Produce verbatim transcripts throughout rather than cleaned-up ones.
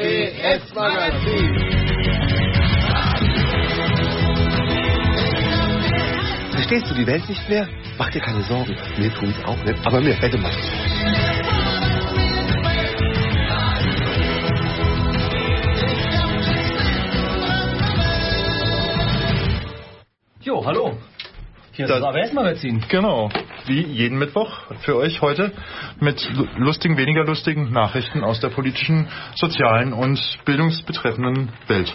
B S-Magazin. Verstehst du die Welt nicht mehr? Mach dir keine Sorgen. Mir tun's auch nicht, aber mir hätte man's. Jo, hallo. Hier ist das, das A B S-Magazin. Genau, wie jeden Mittwoch für euch heute mit lustigen, weniger lustigen Nachrichten aus der politischen, sozialen und bildungsbetreffenden Welt.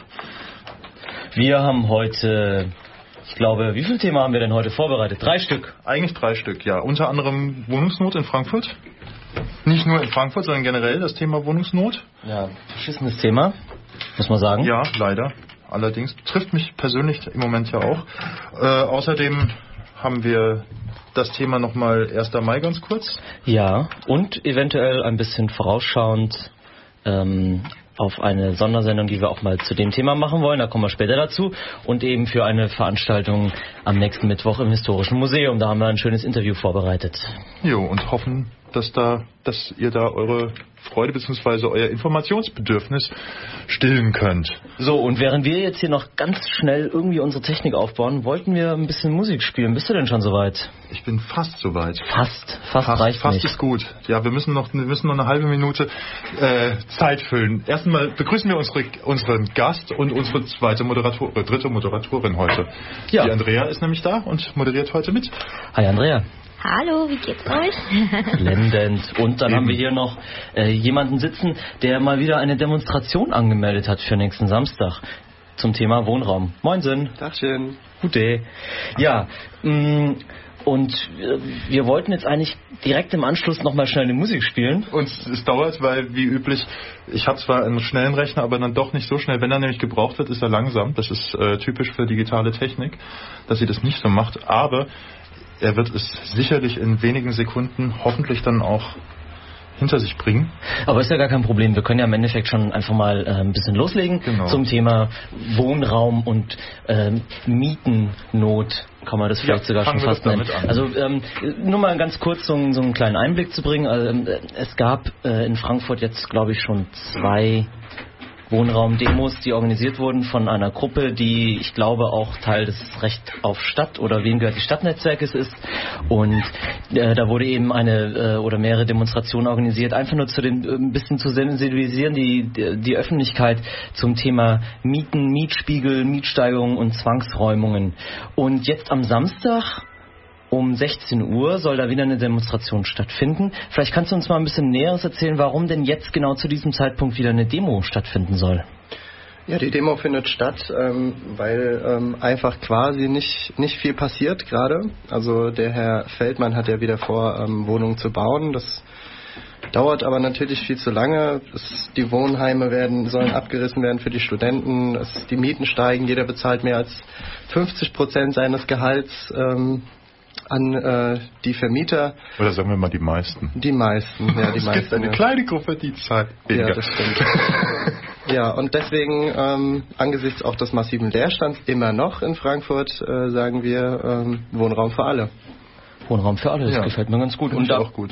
Wir haben heute, ich glaube, wie viele Themen haben wir denn heute vorbereitet? Drei Stück? Eigentlich drei Stück, ja. Unter anderem Wohnungsnot in Frankfurt. Nicht nur in Frankfurt, sondern generell das Thema Wohnungsnot. Ja, verschissenes Thema, muss man sagen. Ja, leider. Allerdings trifft mich persönlich im Moment ja auch. Äh, außerdem haben wir das Thema nochmal erster Mai ganz kurz. Ja, und eventuell ein bisschen vorausschauend ähm, auf eine Sondersendung, die wir auch mal zu dem Thema machen wollen. Da kommen wir später dazu. Und eben für eine Veranstaltung am nächsten Mittwoch im Historischen Museum. Da haben wir ein schönes Interview vorbereitet. Jo, und hoffen, dass, da, dass ihr da eure Freude bzw. euer Informationsbedürfnis stillen könnt. So, und während wir jetzt hier noch ganz schnell irgendwie unsere Technik aufbauen, wollten wir ein bisschen Musik spielen. Bist du denn schon soweit? Ich bin fast soweit. Fast, fast, fast reicht fast nicht. Ist gut. Ja, wir müssen noch, wir müssen noch eine halbe Minute äh, Zeit füllen. Erstmal begrüßen wir unsere, unseren Gast und unsere zweite Moderator, äh, dritte Moderatorin heute. Ja. Die Andrea ist nämlich da und moderiert heute mit. Hi Andrea. Hallo, wie geht's euch? Blendend. Und dann Eben. haben wir hier noch äh, jemanden sitzen, der mal wieder eine Demonstration angemeldet hat für nächsten Samstag zum Thema Wohnraum. Moinsen. Tagchen. Gute. Ja, mh, und äh, wir wollten jetzt eigentlich direkt im Anschluss nochmal schnell die Musik spielen. Und es dauert, weil wie üblich, ich habe zwar einen schnellen Rechner, aber dann doch nicht so schnell. Wenn er nämlich gebraucht wird, ist er langsam. Das ist äh, typisch für digitale Technik, dass sie das nicht so macht. Aber er wird es sicherlich in wenigen Sekunden hoffentlich dann auch hinter sich bringen. Aber ist ja gar kein Problem. Wir können ja im Endeffekt schon einfach mal äh, ein bisschen loslegen genau. zum Thema Wohnraum und ähm, Mietennot. Kann man das vielleicht ja, sogar schon fast nennen. An. Also ähm, nur mal ganz kurz so, so einen kleinen Einblick zu bringen. Also, ähm, es gab äh, in Frankfurt jetzt, glaube ich, schon zwei Wohnraumdemos, die organisiert wurden von einer Gruppe, die, ich glaube, auch Teil des Recht auf Stadt oder Wem gehört die Stadtnetzwerkes ist. Und äh, da wurde eben eine äh, oder mehrere Demonstrationen organisiert, einfach nur zu den, ein bisschen zu sensibilisieren, die, die, die Öffentlichkeit zum Thema Mieten, Mietspiegel, Mietsteigerungen und Zwangsräumungen. Und jetzt am Samstag um sechzehn Uhr soll da wieder eine Demonstration stattfinden. Vielleicht kannst du uns mal ein bisschen Näheres erzählen, warum denn jetzt genau zu diesem Zeitpunkt wieder eine Demo stattfinden soll. Ja, die Demo findet statt, ähm, weil ähm, einfach quasi nicht, nicht viel passiert gerade. Also der Herr Feldmann hat ja wieder vor, ähm, Wohnungen zu bauen. Das dauert aber natürlich viel zu lange. Es, die Wohnheime werden, sollen abgerissen werden für die Studenten. Es, die Mieten steigen. Jeder bezahlt mehr als fünfzig Prozent seines Gehalts ähm, an äh, die Vermieter. Oder sagen wir mal die meisten. Die meisten, ja, die es meisten. gibt eine ja. kleine Gruppe, die zahlt weniger. Ja, das stimmt. Ja, und deswegen ähm, angesichts auch des massiven Leerstands immer noch in Frankfurt äh, sagen wir ähm, Wohnraum für alle. Wohnraum für alle, das ja. gefällt mir ganz gut. Find und ich da, auch gut.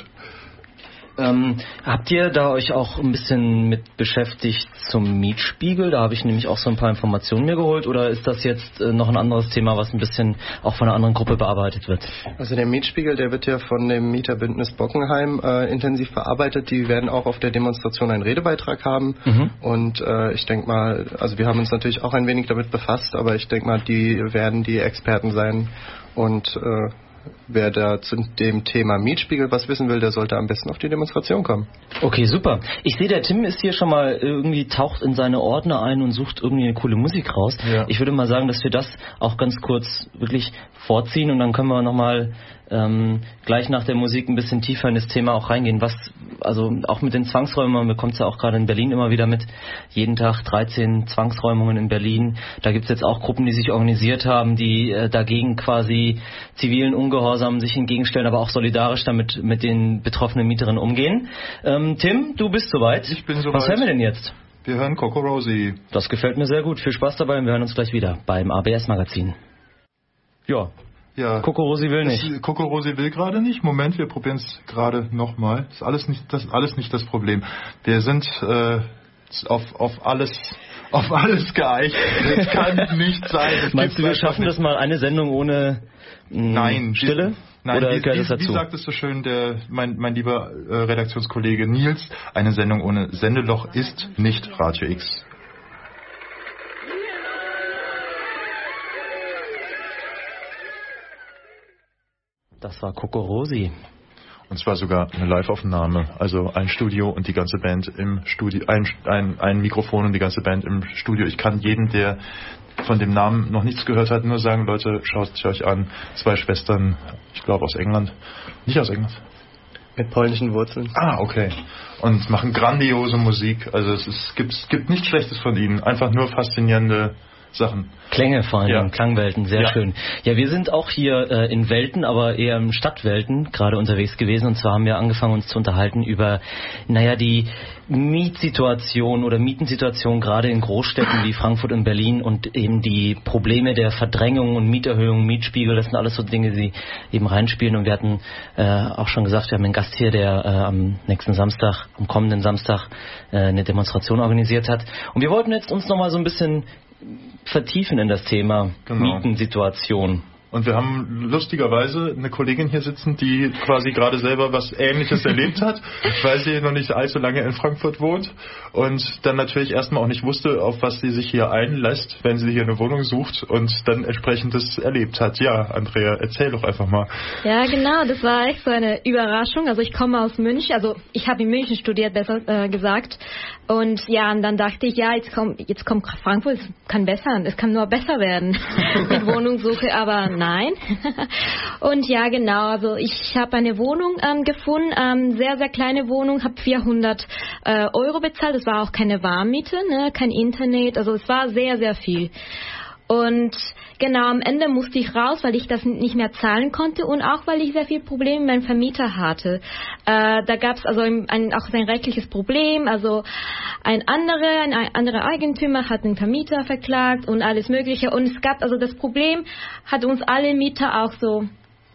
Ähm, habt ihr da euch auch ein bisschen mit beschäftigt zum Mietspiegel? Da habe ich nämlich auch so ein paar Informationen mir geholt. Oder ist das jetzt äh, noch ein anderes Thema, was ein bisschen auch von einer anderen Gruppe bearbeitet wird? Also der Mietspiegel, der wird ja von dem Mieterbündnis Bockenheim äh, intensiv bearbeitet. Die werden auch auf der Demonstration einen Redebeitrag haben. Mhm. Und äh, ich denke mal, also wir haben uns natürlich auch ein wenig damit befasst, aber ich denke mal, die werden die Experten sein und äh, wer da zu dem Thema Mietspiegel was wissen will, der sollte am besten auf die Demonstration kommen. Okay, super. Ich sehe, der Tim ist hier schon mal irgendwie, taucht in seine Ordner ein und sucht irgendwie eine coole Musik raus. Ja. Ich würde mal sagen, dass wir das auch ganz kurz wirklich vorziehen und dann können wir nochmal ähm, gleich nach der Musik ein bisschen tiefer in das Thema auch reingehen. Was, also auch mit den Zwangsräumen, man bekommt es ja auch gerade in Berlin immer wieder mit. Jeden Tag dreizehn Zwangsräumungen in Berlin. Da gibt es jetzt auch Gruppen, die sich organisiert haben, die äh, dagegen quasi zivilen Ungehorsam sich entgegenstellen, aber auch solidarisch damit mit den betroffenen Mieterinnen umgehen. Ähm, Tim, du bist soweit. Ich bin soweit. Was hören wir denn jetzt? Wir hören Coco Rosie. Das gefällt mir sehr gut. Viel Spaß dabei und wir hören uns gleich wieder beim A B S-Magazin. Ja. Ja. Coco Rosie will nicht. Coco Rosie will gerade nicht. Moment, wir probieren es gerade nochmal. Das ist alles nicht, das ist alles nicht das Problem. Wir sind äh, auf, auf alles... auf alles geeicht. Das kann nicht sein. Das Meinst du, wir schaffen das mal eine Sendung ohne mh, Nein, Stille? Nein, Oder wie, gehört wie, das dazu? wie sagt es so schön der, mein, mein lieber äh, Redaktionskollege Nils, eine Sendung ohne Sendeloch ist nicht Radio X. Das war Coco Rosi. Und zwar sogar eine Live-Aufnahme, also ein Studio und die ganze Band im Studio, ein, ein, ein Mikrofon und die ganze Band im Studio. Ich kann jeden, der von dem Namen noch nichts gehört hat, nur sagen, Leute, schaut es euch an. Zwei Schwestern, ich glaube aus England. Nicht aus England. Mit polnischen Wurzeln. Ah, okay. Und machen grandiose Musik. Also es, ist, es, gibt, es gibt nichts Schlechtes von ihnen. Einfach nur faszinierende Sachen. Klänge vor allem, ja. Klangwelten, sehr ja. schön. Ja, wir sind auch hier äh, in Welten, aber eher im Stadtwelten gerade unterwegs gewesen. Und zwar haben wir angefangen, uns zu unterhalten über, naja, die Mietsituation oder Mietensituation gerade in Großstädten wie Frankfurt und Berlin und eben die Probleme der Verdrängung und Mieterhöhung, Mietspiegel, das sind alles so Dinge, die eben reinspielen. Und wir hatten äh, auch schon gesagt, wir haben einen Gast hier, der äh, am nächsten Samstag, am kommenden Samstag äh, eine Demonstration organisiert hat. Und wir wollten jetzt uns nochmal so ein bisschen vertiefen in das Thema genau. Mietensituation. Und wir haben lustigerweise eine Kollegin hier sitzen, die quasi gerade selber was Ähnliches erlebt hat, weil sie noch nicht allzu lange in Frankfurt wohnt und dann natürlich erstmal auch nicht wusste, auf was sie sich hier einlässt, wenn sie hier eine Wohnung sucht und dann entsprechendes erlebt hat. Ja, Andrea, erzähl doch einfach mal. Ja, genau, das war echt so eine Überraschung. Also ich komme aus München, also ich habe in München studiert, besser äh, gesagt. Und ja, und dann dachte ich, ja, jetzt kommt jetzt kommt Frankfurt, es kann besser, es kann nur besser werden mit Wohnungssuche, aber nein. Und ja, genau, also ich habe eine Wohnung ähm, gefunden, ähm, sehr, sehr kleine Wohnung, habe vierhundert äh, Euro bezahlt, das war auch keine Warmmiete, ne, kein Internet, also es war sehr, sehr viel. Und genau, am Ende musste ich raus, weil ich das nicht mehr zahlen konnte und auch, weil ich sehr viel Probleme mit meinem Vermieter hatte. Äh, da gab es also ein, ein, auch ein rechtliches Problem. Also ein anderer, ein, ein anderer Eigentümer hat den Vermieter verklagt und alles Mögliche. Und es gab also das Problem, hat uns alle Mieter auch so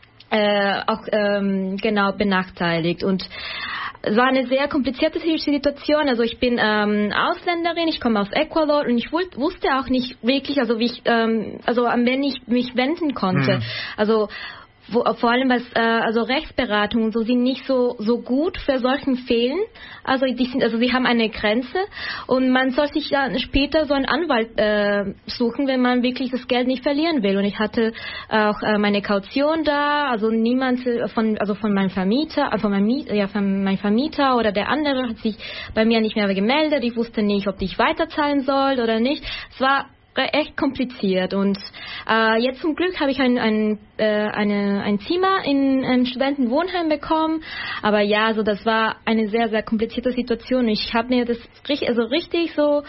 äh, auch ähm, genau benachteiligt. Und es war eine sehr komplizierte Situation. Also ich bin ähm, Ausländerin, ich komme aus Ecuador und ich wus- wusste auch nicht wirklich, also wie ich, ähm, also an wen ich mich wenden konnte. Hm. Also wo, vor allem was, äh, also Rechtsberatung und so sind nicht so so gut für solchen Fällen. Also die sind, also sie haben eine Grenze und man soll sich dann später so einen Anwalt äh, suchen, wenn man wirklich das Geld nicht verlieren will. Und ich hatte auch äh, meine Kaution da, also niemand von, also von meinem Vermieter, von meinem, ja, von meinem Vermieter oder der andere hat sich bei mir nicht mehr gemeldet. Ich wusste nicht, ob ich weiterzahlen soll oder nicht. Es war echt kompliziert und äh, jetzt zum Glück habe ich ein, ein, äh, eine, ein Zimmer in einem Studentenwohnheim bekommen, aber ja, also das war eine sehr, sehr komplizierte Situation. Ich habe mir das richtig, also richtig so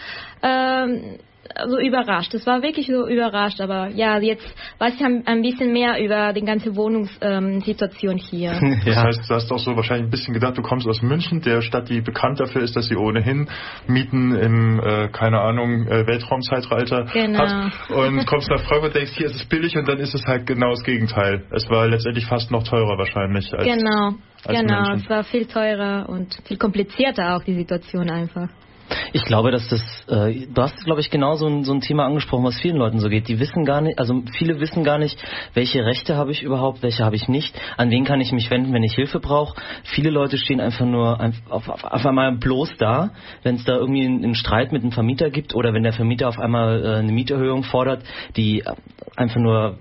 ähm, so überrascht. Das war wirklich so überrascht, aber ja, jetzt weiß ich ein bisschen mehr über die ganze Wohnungssituation ähm, hier. Das ja. heißt, du hast auch so wahrscheinlich ein bisschen gedacht, du kommst aus München, der Stadt, die bekannt dafür ist, dass sie ohnehin Mieten im, äh, keine Ahnung, äh, Weltraumzeitalter genau. hat und kommst nach Frankfurt, denkst, hier ist es billig und dann ist es halt genau das Gegenteil. Es war letztendlich fast noch teurer wahrscheinlich als Genau, als genau. München. Es war viel teurer und viel komplizierter auch die Situation einfach. Ich glaube, dass das, äh, du hast, glaube ich, genau so ein, so ein Thema angesprochen, was vielen Leuten so geht. Die wissen gar nicht, also viele wissen gar nicht, welche Rechte habe ich überhaupt, welche habe ich nicht, an wen kann ich mich wenden, wenn ich Hilfe brauche. Viele Leute stehen einfach nur auf, auf, auf einmal bloß da, wenn es da irgendwie einen, einen Streit mit einem Vermieter gibt oder wenn der Vermieter auf einmal äh, eine Mieterhöhung fordert, die einfach nur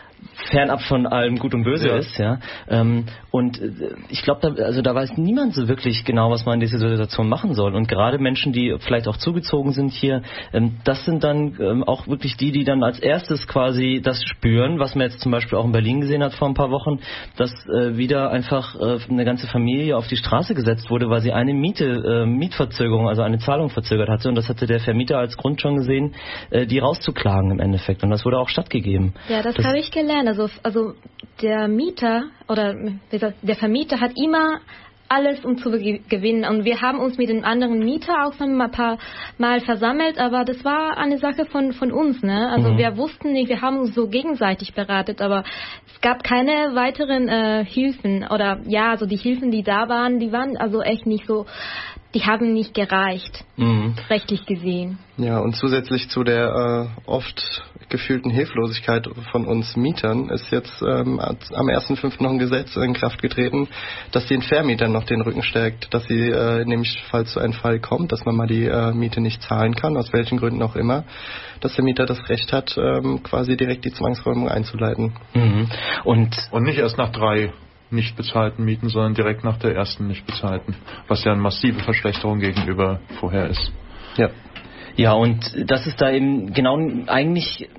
fernab von allem Gut und Böse ja. ist, ja. Ähm, und äh, ich glaube, da, also da weiß niemand so wirklich genau, was man in dieser Situation machen soll. Und gerade Menschen, die vielleicht auch zugezogen sind hier, ähm, das sind dann ähm, auch wirklich die, die dann als erstes quasi das spüren, was man jetzt zum Beispiel auch in Berlin gesehen hat vor ein paar Wochen, dass äh, wieder einfach äh, eine ganze Familie auf die Straße gesetzt wurde, weil sie eine Miete, äh, Mietverzögerung, also eine Zahlung verzögert hatte. Und das hatte der Vermieter als Grund schon gesehen, äh, die rauszuklagen im Endeffekt. Und das wurde auch stattgegeben. Ja, das, das habe ich gelernt. Also, also der Mieter oder wie gesagt, der Vermieter hat immer alles, um zu gewinnen. Und wir haben uns mit den anderen Mieter auch ein paar Mal versammelt, aber das war eine Sache von, von uns. Ne? Also mhm. wir wussten nicht, wir haben uns so gegenseitig beratet, aber es gab keine weiteren äh, Hilfen. Oder ja, also die Hilfen, die da waren, die waren also echt nicht so die haben nicht gereicht, mhm. rechtlich gesehen. Ja, und zusätzlich zu der äh, oft gefühlten Hilflosigkeit von uns Mietern ist jetzt ähm, am ersten fünften noch ein Gesetz in Kraft getreten, das den Vermietern noch den Rücken stärkt, dass sie äh, nämlich, falls so ein Fall kommt, dass man mal die äh, Miete nicht zahlen kann, aus welchen Gründen auch immer, dass der Mieter das Recht hat, ähm, quasi direkt die Zwangsräumung einzuleiten. Mhm. Und, und nicht erst nach drei nicht bezahlten Mieten, sondern direkt nach der ersten nicht bezahlten, was ja eine massive Verschlechterung gegenüber vorher ist. Ja. Ja, und dass es da eben genau eigentlich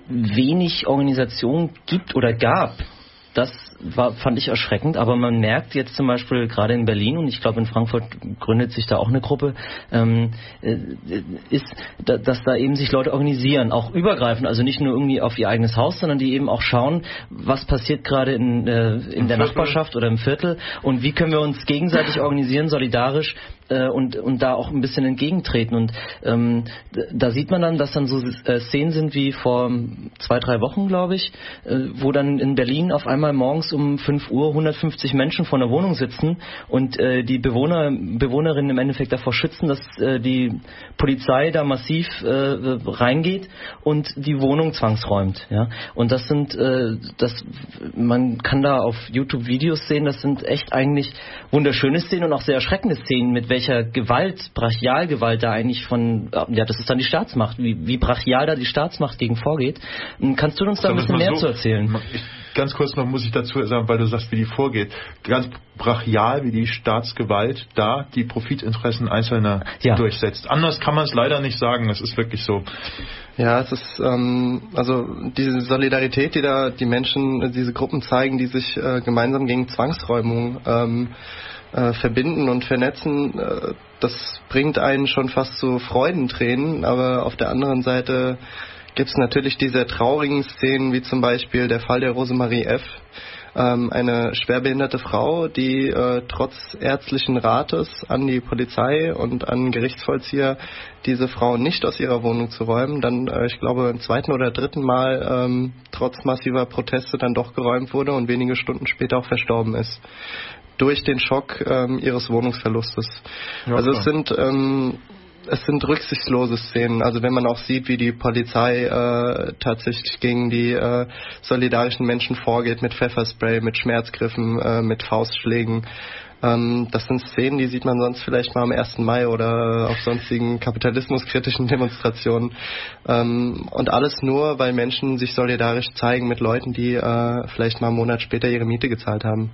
wenig Organisation gibt oder gab, das war, fand ich erschreckend, aber man merkt jetzt zum Beispiel gerade in Berlin, und ich glaube in Frankfurt gründet sich da auch eine Gruppe, ähm, ist, dass da eben sich Leute organisieren, auch übergreifend, also nicht nur irgendwie auf ihr eigenes Haus, sondern die eben auch schauen, was passiert gerade in, äh, in der Viertel. Nachbarschaft oder im Viertel und wie können wir uns gegenseitig organisieren, solidarisch, und, und da auch ein bisschen entgegentreten. Und ähm, da sieht man dann, dass dann so äh, Szenen sind wie vor zwei, drei Wochen, glaube ich, äh, wo dann in Berlin auf einmal morgens um fünf Uhr hundertfünfzig Menschen vor einer Wohnung sitzen und äh, die Bewohner, Bewohnerinnen im Endeffekt davor schützen, dass äh, die Polizei da massiv äh, reingeht und die Wohnung zwangsräumt. Ja? Und das sind, äh, das, man kann da auf YouTube Videos sehen, das sind echt eigentlich wunderschöne Szenen und auch sehr erschreckende Szenen, mit welcher Gewalt, Brachialgewalt da eigentlich von, ja, das ist dann die Staatsmacht, wie, wie brachial da die Staatsmacht gegen vorgeht. Kannst du uns da ein bisschen mehr so, zu erzählen? Ich, ganz kurz noch muss ich dazu sagen, weil du sagst, wie die vorgeht. Ganz brachial, wie die Staatsgewalt da die Profitinteressen Einzelner ja. durchsetzt. Anders kann man es leider nicht sagen, das ist wirklich so. Ja, es ist ähm, also diese Solidarität, die da die Menschen, diese Gruppen zeigen, die sich äh, gemeinsam gegen Zwangsräumung ähm, äh, verbinden und vernetzen, äh, das bringt einen schon fast zu Freudentränen, aber auf der anderen Seite gibt es natürlich diese traurigen Szenen, wie zum Beispiel der Fall der Rosemarie F., ähm, eine schwerbehinderte Frau, die äh, trotz ärztlichen Rates an die Polizei und an Gerichtsvollzieher, diese Frau nicht aus ihrer Wohnung zu räumen, dann, äh, ich glaube, im zweiten oder dritten Mal ähm, trotz massiver Proteste dann doch geräumt wurde und wenige Stunden später auch verstorben ist. Durch den Schock ähm, ihres Wohnungsverlustes. Ja, also es sind ähm, es sind rücksichtslose Szenen. Also wenn man auch sieht, wie die Polizei äh, tatsächlich gegen die äh, solidarischen Menschen vorgeht mit Pfefferspray, mit Schmerzgriffen, äh, mit Faustschlägen. Ähm, das sind Szenen, die sieht man sonst vielleicht mal am ersten Mai oder auf sonstigen kapitalismuskritischen Demonstrationen. Ähm, und alles nur, weil Menschen sich solidarisch zeigen mit Leuten, die äh, vielleicht mal einen Monat später ihre Miete gezahlt haben.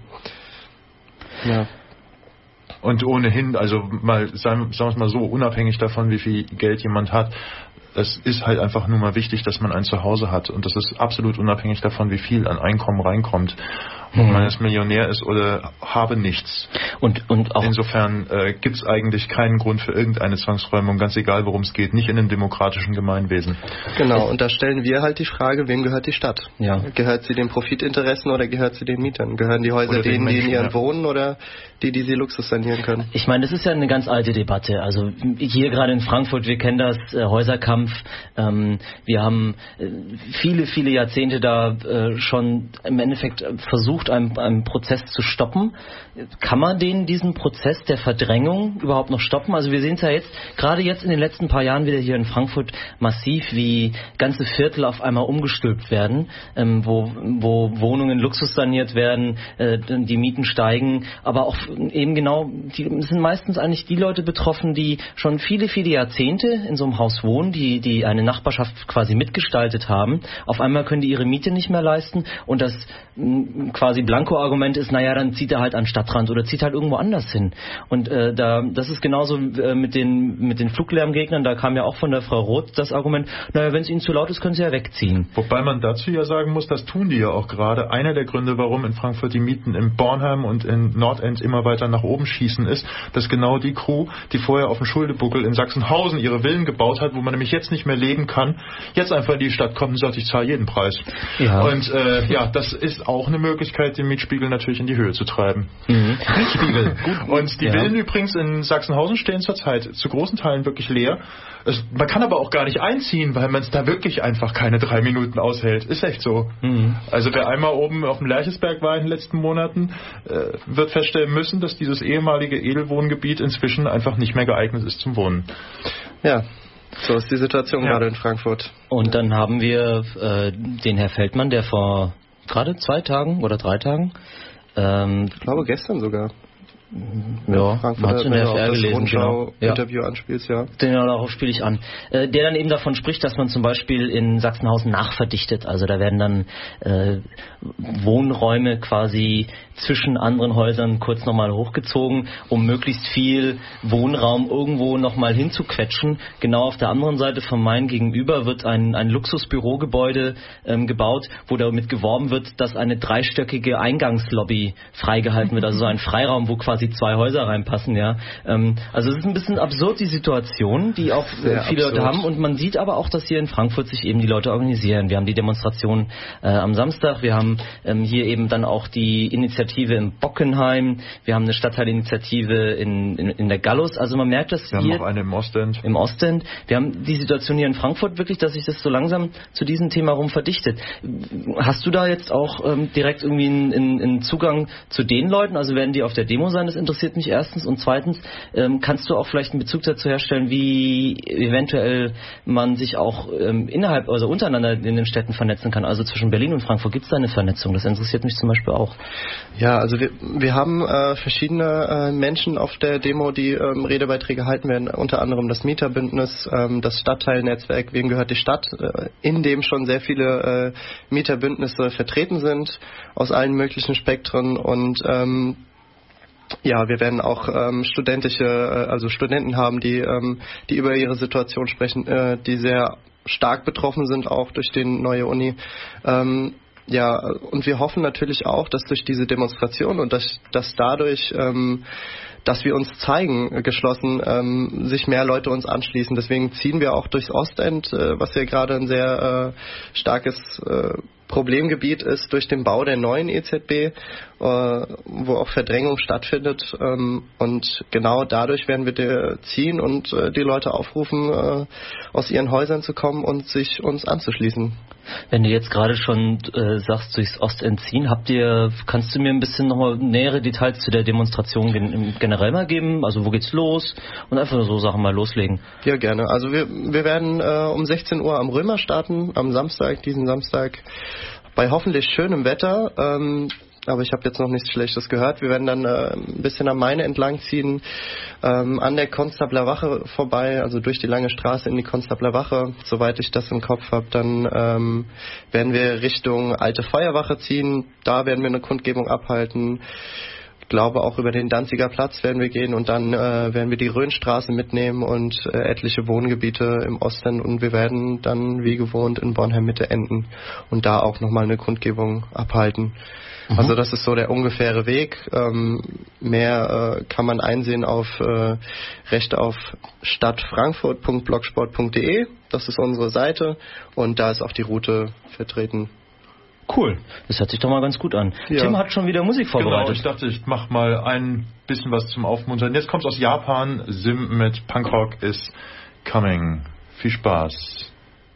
Ja. Und ohnehin, also mal sagen, sagen wir es mal so, unabhängig davon, wie viel Geld jemand hat, es ist halt einfach nur mal wichtig, dass man ein Zuhause hat. Und das ist absolut unabhängig davon, wie viel an Einkommen reinkommt. Ob man jetzt Millionär ist oder habe nichts. Und, und auch Insofern äh, gibt es eigentlich keinen Grund für irgendeine Zwangsräumung, ganz egal worum es geht, nicht in einem demokratischen Gemeinwesen. Genau, und da stellen wir halt die Frage, wem gehört die Stadt? Ja. Gehört sie den Profitinteressen oder gehört sie den Mietern? Gehören die Häuser denen, die in ihren ja. wohnen oder die, die sie Luxus sanieren können? Ich meine, das ist ja eine ganz alte Debatte. Also hier gerade in Frankfurt, wir kennen das, äh, Häuserkampf. Ähm, wir haben äh, viele, viele Jahrzehnte da äh, schon im Endeffekt versucht, Einen, einen Prozess zu stoppen. Kann man den, diesen Prozess der Verdrängung überhaupt noch stoppen? Also wir sehen es ja jetzt, gerade jetzt in den letzten paar Jahren wieder hier in Frankfurt massiv, wie ganze Viertel auf einmal umgestülpt werden, ähm, wo, wo Wohnungen luxussaniert werden, äh, die Mieten steigen, aber auch eben genau, die sind meistens eigentlich die Leute betroffen, die schon viele, viele Jahrzehnte in so einem Haus wohnen, die, die eine Nachbarschaft quasi mitgestaltet haben. Auf einmal können die ihre Miete nicht mehr leisten und das mh, quasi Blanko-Argument ist, naja, dann zieht er halt an den Stadtrand oder zieht halt irgendwo anders hin. Und äh, da, das ist genauso äh, mit den mit den Fluglärmgegnern, da kam ja auch von der Frau Roth das Argument, naja, wenn es ihnen zu laut ist, können sie ja wegziehen. Wobei man dazu ja sagen muss, das tun die ja auch gerade. Einer der Gründe, warum in Frankfurt die Mieten in Bornheim und in Nordend immer weiter nach oben schießen, ist, dass genau die Crew, die vorher auf dem Schuldebuckel in Sachsenhausen ihre Villen gebaut hat, wo man nämlich jetzt jetzt nicht mehr leben kann, jetzt einfach in die Stadt kommt und sagt, ich zahle jeden Preis. Ja. Und äh, ja, das ist auch eine Möglichkeit, den Mietspiegel natürlich in die Höhe zu treiben. Mhm. Mietspiegel. Und die Ja. Villen übrigens in Sachsenhausen stehen zurzeit zu großen Teilen wirklich leer. Es, man kann aber auch gar nicht einziehen, weil man es da wirklich einfach keine drei Minuten aushält. Ist echt so. Mhm. Also wer einmal oben auf dem Lerchesberg war in den letzten Monaten, äh, wird feststellen müssen, dass dieses ehemalige Edelwohngebiet inzwischen einfach nicht mehr geeignet ist zum Wohnen. Ja, so ist die Situation Ja. gerade in Frankfurt. Und dann haben wir äh, den Herr Feldmann, der vor gerade zwei Tagen oder drei Tagen ähm, Ich glaube gestern sogar. ja, Frankfurt, man hat es in wenn der du F R auf das gelesen, genau. Ja. Rundschau-Interview anspielst, ja. Den darauf spiele ich an. Äh, der dann eben davon spricht, dass man zum Beispiel in Sachsenhausen nachverdichtet. Also da werden dann äh, Wohnräume quasi zwischen anderen Häusern kurz nochmal hochgezogen, um möglichst viel Wohnraum irgendwo nochmal hinzuquetschen. Genau auf der anderen Seite von Main gegenüber wird ein, ein Luxusbürogebäude ähm, gebaut, wo damit geworben wird, dass eine dreistöckige Eingangslobby freigehalten wird. Also so ein Freiraum, wo quasi zwei Häuser reinpassen. Ja. Ähm, also es ist ein bisschen absurd, die Situation, die auch äh, viele absurd. Leute haben. Und man sieht aber auch, dass hier in Frankfurt sich eben die Leute organisieren. Wir haben die Demonstration äh, am Samstag, wir haben ähm, hier eben dann auch die Initiative in Bockenheim, wir haben eine Stadtteilinitiative in, in, in der Gallus. Also man merkt, dass Wir hier haben auch eine im Ostend. im Ostend, wir haben die Situation hier in Frankfurt wirklich, dass sich das so langsam zu diesem Thema rum verdichtet. Hast du da jetzt auch ähm, direkt irgendwie einen, einen, einen Zugang zu den Leuten? Also werden die auf der Demo sein? Das interessiert mich erstens. Und zweitens, ähm, kannst du auch vielleicht einen Bezug dazu herstellen, wie eventuell man sich auch ähm, innerhalb, also untereinander in den Städten vernetzen kann? Also zwischen Berlin und Frankfurt gibt es da eine Vernetzung. Das interessiert mich zum Beispiel auch. Ja, also wir, wir haben äh, verschiedene äh, Menschen auf der Demo, die ähm, Redebeiträge halten werden, unter anderem das Mieterbündnis, ähm, das Stadtteilnetzwerk Wem gehört die Stadt, äh, in dem schon sehr viele äh, Mieterbündnisse vertreten sind, aus allen möglichen Spektren und ähm, ja, wir werden auch ähm, studentische, äh, also Studenten haben, die, ähm, die über ihre Situation sprechen, äh, die sehr stark betroffen sind, auch durch die neue Uni. Ähm, Ja, und wir hoffen natürlich auch, dass durch diese Demonstration und dass, dass dadurch, ähm, dass wir uns zeigen, geschlossen, ähm, sich mehr Leute uns anschließen. Deswegen ziehen wir auch durchs Ostend, äh, was ja gerade ein sehr äh, starkes äh, Problemgebiet ist, durch den Bau der neuen E Z B, äh, wo auch Verdrängung stattfindet. Ähm, und genau dadurch werden wir die ziehen und äh, die Leute aufrufen, äh, aus ihren Häusern zu kommen und sich uns anzuschließen. Wenn du jetzt gerade schon äh, sagst, durchs Ostend ziehen, habt ihr, kannst du mir ein bisschen nochmal nähere Details zu der Demonstration gen- generell mal geben? Also wo geht's los? Und einfach so Sachen mal loslegen. Ja, gerne. Also wir, wir werden äh, um sechzehn Uhr am Römer starten, am Samstag, diesen Samstag, bei hoffentlich schönem Wetter. Ähm, aber ich habe jetzt noch nichts Schlechtes gehört. Wir werden dann äh, ein bisschen am Main entlang ziehen, ähm, an der Konstabler Wache vorbei, also durch die lange Straße in die Konstabler Wache. Soweit ich das im Kopf habe, dann ähm, werden wir Richtung Alte Feuerwache ziehen. Da werden wir eine Kundgebung abhalten. Ich glaube, auch über den Danziger Platz werden wir gehen und dann äh, werden wir die Rhönstraße mitnehmen und äh, etliche Wohngebiete im Osten und wir werden dann wie gewohnt in Bornheim Mitte enden und da auch nochmal eine Kundgebung abhalten. Mhm. Also das ist so der ungefähre Weg. Ähm, mehr äh, kann man einsehen auf äh, Recht auf stadtfrankfurt punkt blogspot punkt de. Das ist unsere Seite und da ist auch die Route vertreten. Cool, das hört sich doch mal ganz gut an. Ja. Tim hat schon wieder Musik Genau, vorbereitet. ich dachte, ich mach mal ein bisschen was zum Aufmuntern. Jetzt kommt's aus Japan. Sim mit Punkrock is coming. Viel Spaß.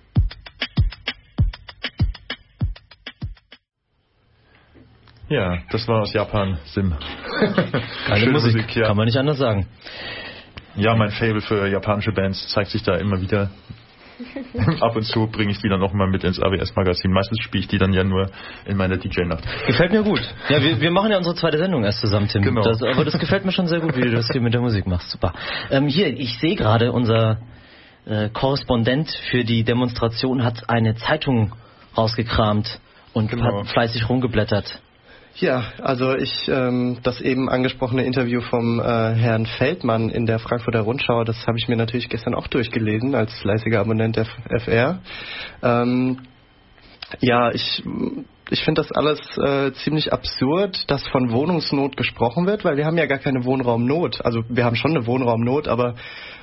Ja, das war aus Japan, Sim. Geile Schöne Musik, Musik, ja. kann man nicht anders sagen. Ja, mein Faible für japanische Bands zeigt sich da immer wieder. Ab und zu bringe ich die dann auch mal mit ins A W S-Magazin. Meistens spiele ich die dann ja nur in meiner D J-Nacht. Gefällt mir gut. Ja, wir, wir machen ja unsere zweite Sendung erst zusammen, Tim. Genau. Das, aber das gefällt mir schon sehr gut, wie du das hier mit der Musik machst. Super. Ähm, hier, ich sehe gerade, unser äh, Korrespondent für die Demonstration hat eine Zeitung rausgekramt und Genau. hat fleißig rumgeblättert. Ja, also ich, ähm, das eben angesprochene Interview vom äh, Herrn Feldmann in der Frankfurter Rundschau, das habe ich mir natürlich gestern auch durchgelesen, als fleißiger Abonnent der F R. Ähm, ja, ich, ich finde das alles äh, ziemlich absurd, dass von Wohnungsnot gesprochen wird, weil wir haben ja gar keine Wohnraumnot. Also wir haben schon eine Wohnraumnot, aber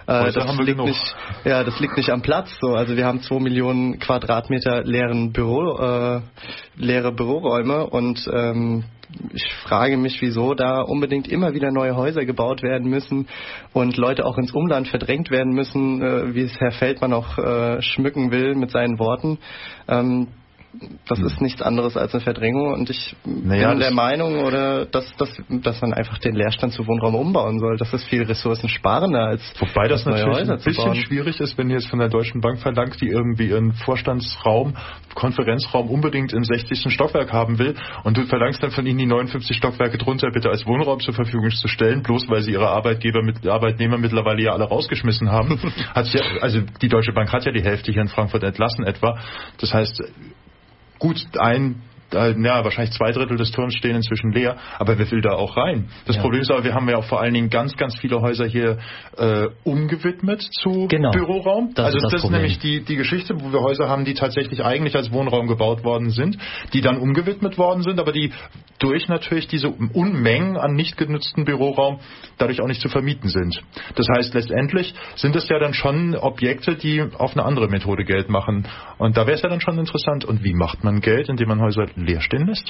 Äh, das haben wir liegt genug. nicht, ja, das liegt nicht am Platz. So. Also wir haben zwei Millionen Quadratmeter leeren Büro, äh, leere Büroräume und ähm, ich frage mich, wieso da unbedingt immer wieder neue Häuser gebaut werden müssen und Leute auch ins Umland verdrängt werden müssen, äh, wie es Herr Feldmann auch äh, schmücken will mit seinen Worten. Ähm, Das ist nichts anderes als eine Verdrängung und ich naja, bin der Meinung, oder dass, dass, dass man einfach den Leerstand zu Wohnraum umbauen soll. Das ist viel ressourcensparender als Wobei das neue natürlich Häuser ein bisschen zu bauen. schwierig ist, wenn ihr jetzt von der Deutschen Bank verlangt, die irgendwie ihren Vorstandsraum, Konferenzraum unbedingt im sechzigsten Stockwerk haben will und du verlangst dann von ihnen die neunundfünfzig Stockwerke drunter bitte als Wohnraum zur Verfügung zu stellen, bloß weil sie ihre Arbeitgeber mit Arbeitnehmer mittlerweile ja alle rausgeschmissen haben. Hat ja, also die Deutsche Bank hat ja die Hälfte hier in Frankfurt entlassen etwa. Das heißt, gut, ein, äh, ja, wahrscheinlich zwei Drittel des Turms stehen inzwischen leer, aber wer will da auch rein? Das ja. Problem ist aber, wir haben ja auch vor allen Dingen ganz, ganz viele Häuser hier äh, umgewidmet zu genau. Büroraum. Das also ist das, das ist Problem. nämlich die, die Geschichte, wo wir Häuser haben, die tatsächlich eigentlich als Wohnraum gebaut worden sind, die dann umgewidmet worden sind, aber die durch natürlich diese Unmengen an nicht genutzten Büroraum dadurch auch nicht zu vermieten sind. Das heißt, letztendlich sind es ja dann schon Objekte, die auf eine andere Methode Geld machen. Und da wäre es ja dann schon interessant. Und wie macht man Geld, indem man Häuser leer stehen lässt?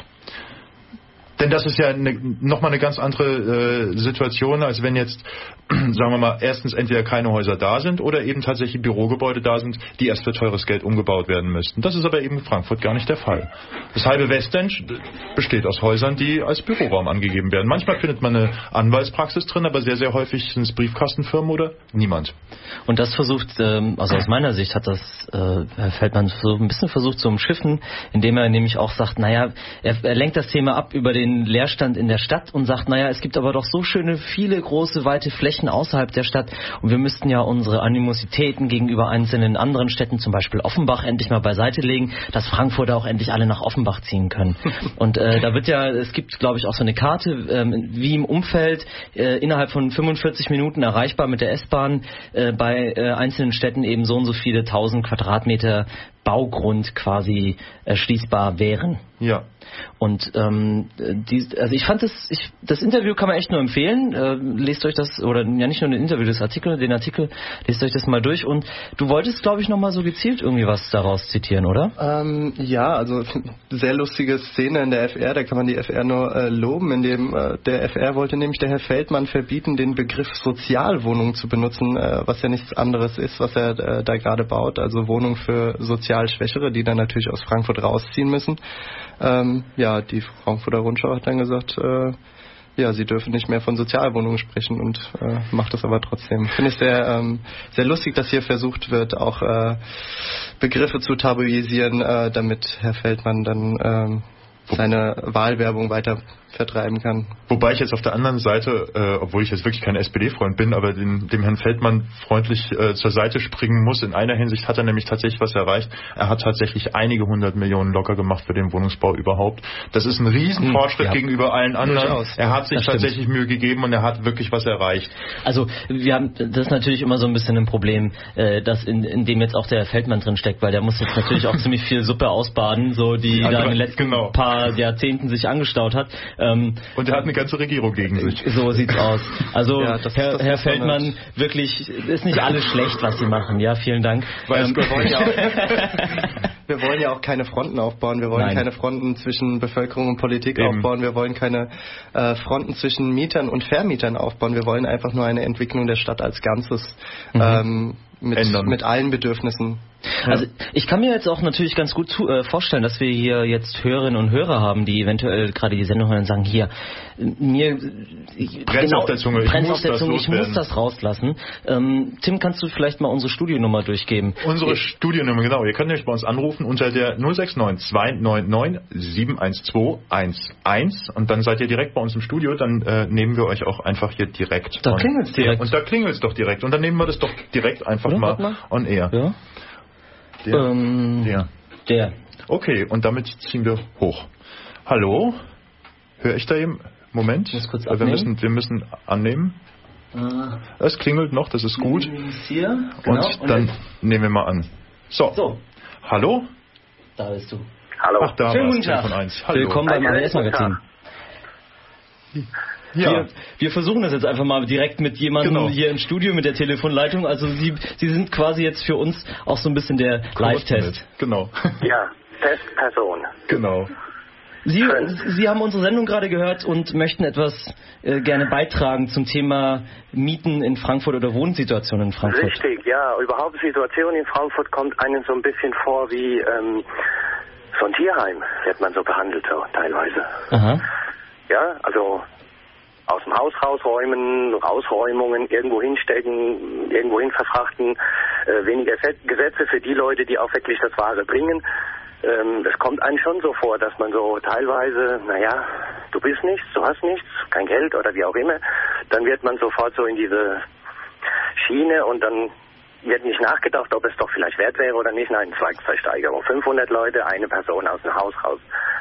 Denn das ist ja eine, nochmal eine ganz andere äh, Situation, als wenn jetzt, sagen wir mal, erstens entweder keine Häuser da sind oder eben tatsächlich Bürogebäude da sind, die erst für teures Geld umgebaut werden müssten. Das ist aber eben in Frankfurt gar nicht der Fall. Das halbe Westend besteht aus Häusern, die als Büroraum angegeben werden. Manchmal findet man eine Anwaltspraxis drin, aber sehr, sehr häufig sind es Briefkastenfirmen oder niemand. Und das versucht, ähm, also aus meiner Sicht hat das äh, Herr Feldmann so ein bisschen versucht zu umschiffen, indem er nämlich auch sagt, naja, er, er lenkt das Thema ab über den Leerstand in der Stadt und sagt, naja, es gibt aber doch so schöne, viele große, weite Flächen außerhalb der Stadt und wir müssten ja unsere Animositäten gegenüber einzelnen anderen Städten, zum Beispiel Offenbach, endlich mal beiseite legen, dass Frankfurter auch endlich alle nach Offenbach ziehen können. Und äh, da wird ja, es gibt, glaube ich, auch so eine Karte, ähm, wie im Umfeld äh, innerhalb von fünfundvierzig Minuten erreichbar mit der S-Bahn äh, bei äh, einzelnen Städten eben so und so viele tausend Quadratmeter Baugrund quasi erschließbar wären. Ja. Und ähm, die, also ich fand das, ich, das Interview kann man echt nur empfehlen. Äh, lest euch das, oder ja nicht nur ein Interview, das Artikel, den Artikel, lest euch das mal durch. Und du wolltest, glaube ich, nochmal so gezielt irgendwie was daraus zitieren, oder? Ähm, ja, also sehr lustige Szene in der F R, da kann man die F R nur äh, loben, indem äh, der F R wollte nämlich der Herr Feldmann verbieten, den Begriff Sozialwohnung zu benutzen, äh, was ja nichts anderes ist, was er äh, da gerade baut, also Wohnung für sozial Schwächere, die dann natürlich aus Frankfurt rausziehen müssen. Ähm, ja, die Frankfurter Rundschau hat dann gesagt, äh, ja, sie dürfen nicht mehr von Sozialwohnungen sprechen und äh, macht das aber trotzdem. Finde ich sehr, ähm, sehr lustig, dass hier versucht wird, auch äh, Begriffe zu tabuisieren, äh, damit Herr Feldmann dann ähm, seine Wahlwerbung weiter vertreiben kann. Wobei ich jetzt auf der anderen Seite, äh, obwohl ich jetzt wirklich kein S P D-Freund bin, aber dem, dem Herrn Feldmann freundlich äh, zur Seite springen muss. In einer Hinsicht hat er nämlich tatsächlich was erreicht. Er hat tatsächlich einige hundert Millionen locker gemacht für den Wohnungsbau überhaupt. Das ist ein Riesenfortschritt hm, ja. gegenüber allen anderen. Durchaus. Er hat sich Das tatsächlich stimmt. Mühe gegeben und er hat wirklich was erreicht. Also wir haben, das ist natürlich immer so ein bisschen ein Problem, äh, dass in, in dem jetzt auch der Feldmann drin steckt, weil der muss jetzt natürlich auch ziemlich viel Suppe ausbaden, so die Ja, da in den letzten genau. paar Jahrzehnten sich angestaut hat. Ähm, Und er hat eine ganze Regierung gegen sich. So sieht's aus. Also Ja, das- Herr, das Herr muss man Feldmann, halt- wirklich, ist nicht alles schlecht, was Sie machen. Ja, vielen Dank. Weil Ähm, Wir wollen ja auch, wir wollen ja auch keine Fronten aufbauen. Wir wollen Nein. keine Fronten zwischen Bevölkerung und Politik Eben. aufbauen. Wir wollen keine äh, Fronten zwischen Mietern und Vermietern aufbauen. Wir wollen einfach nur eine Entwicklung der Stadt als Ganzes ähm, mit, Ändern. mit allen Bedürfnissen. Also ich kann mir jetzt auch natürlich ganz gut zu, äh, vorstellen, dass wir hier jetzt Hörerinnen und Hörer haben, die eventuell gerade die Sendung hören und sagen, hier, äh, mir Brennt's auf der Zunge, ich brennt's muss auf der das Zunge, ich loswerden. muss das rauslassen. Ähm, Tim, kannst du vielleicht mal unsere Studionummer durchgeben? Unsere Studiennummer, genau. Ihr könnt nämlich bei uns anrufen unter der null sechs neun zwei neun neun sieben eins zwei eins eins und dann seid ihr direkt bei uns im Studio, dann äh, nehmen wir euch auch einfach hier direkt. Da on klingelt's air. direkt. Und da klingelt's doch direkt. Und dann nehmen wir das doch direkt einfach Ja, mal, warte mal. on air. Ja. Der, Ähm, der. der. Okay, und damit ziehen wir hoch. Hallo? Höre ich da jemand? Moment. Ich muss kurz wir abnehmen. müssen, wir müssen annehmen. Äh, Es klingelt noch, das ist gut. Hier, genau. Und dann nehmen wir mal an. So. So, Hallo? da bist du. Hallo. Ach, da Schönen war's, guten Tag. Telefon eins. Hallo. Willkommen beim Einen A D S-Magazin. Ja. Wir, wir versuchen das jetzt einfach mal direkt mit jemandem Genau. hier im Studio, mit der Telefonleitung. Also Sie, Sie sind quasi jetzt für uns auch so ein bisschen der Live-Test. Genau. Ja, Testperson. Genau. Sie, Sie haben unsere Sendung gerade gehört und möchten etwas äh, gerne beitragen zum Thema Mieten in Frankfurt oder Wohnsituation in Frankfurt. Richtig, ja. Überhaupt Situation in Frankfurt kommt einem so ein bisschen vor wie ähm, so ein Tierheim, wird man so behandelt, so teilweise. Aha. Ja, also aus dem Haus rausräumen, Rausräumungen, irgendwo hinstecken, irgendwo hin verfrachten, äh, weniger Gesetze für die Leute, die auch wirklich das Wahre bringen. Ähm, es kommt einem schon so vor, dass man so teilweise, naja, du bist nichts, du hast nichts, kein Geld oder wie auch immer, dann wird man sofort so in diese Schiene und dann wird nicht nachgedacht, ob es doch vielleicht wert wäre oder nicht. Nein, Zwangsversteigerung. fünfhundert Leute, eine Person aus dem Haus raus.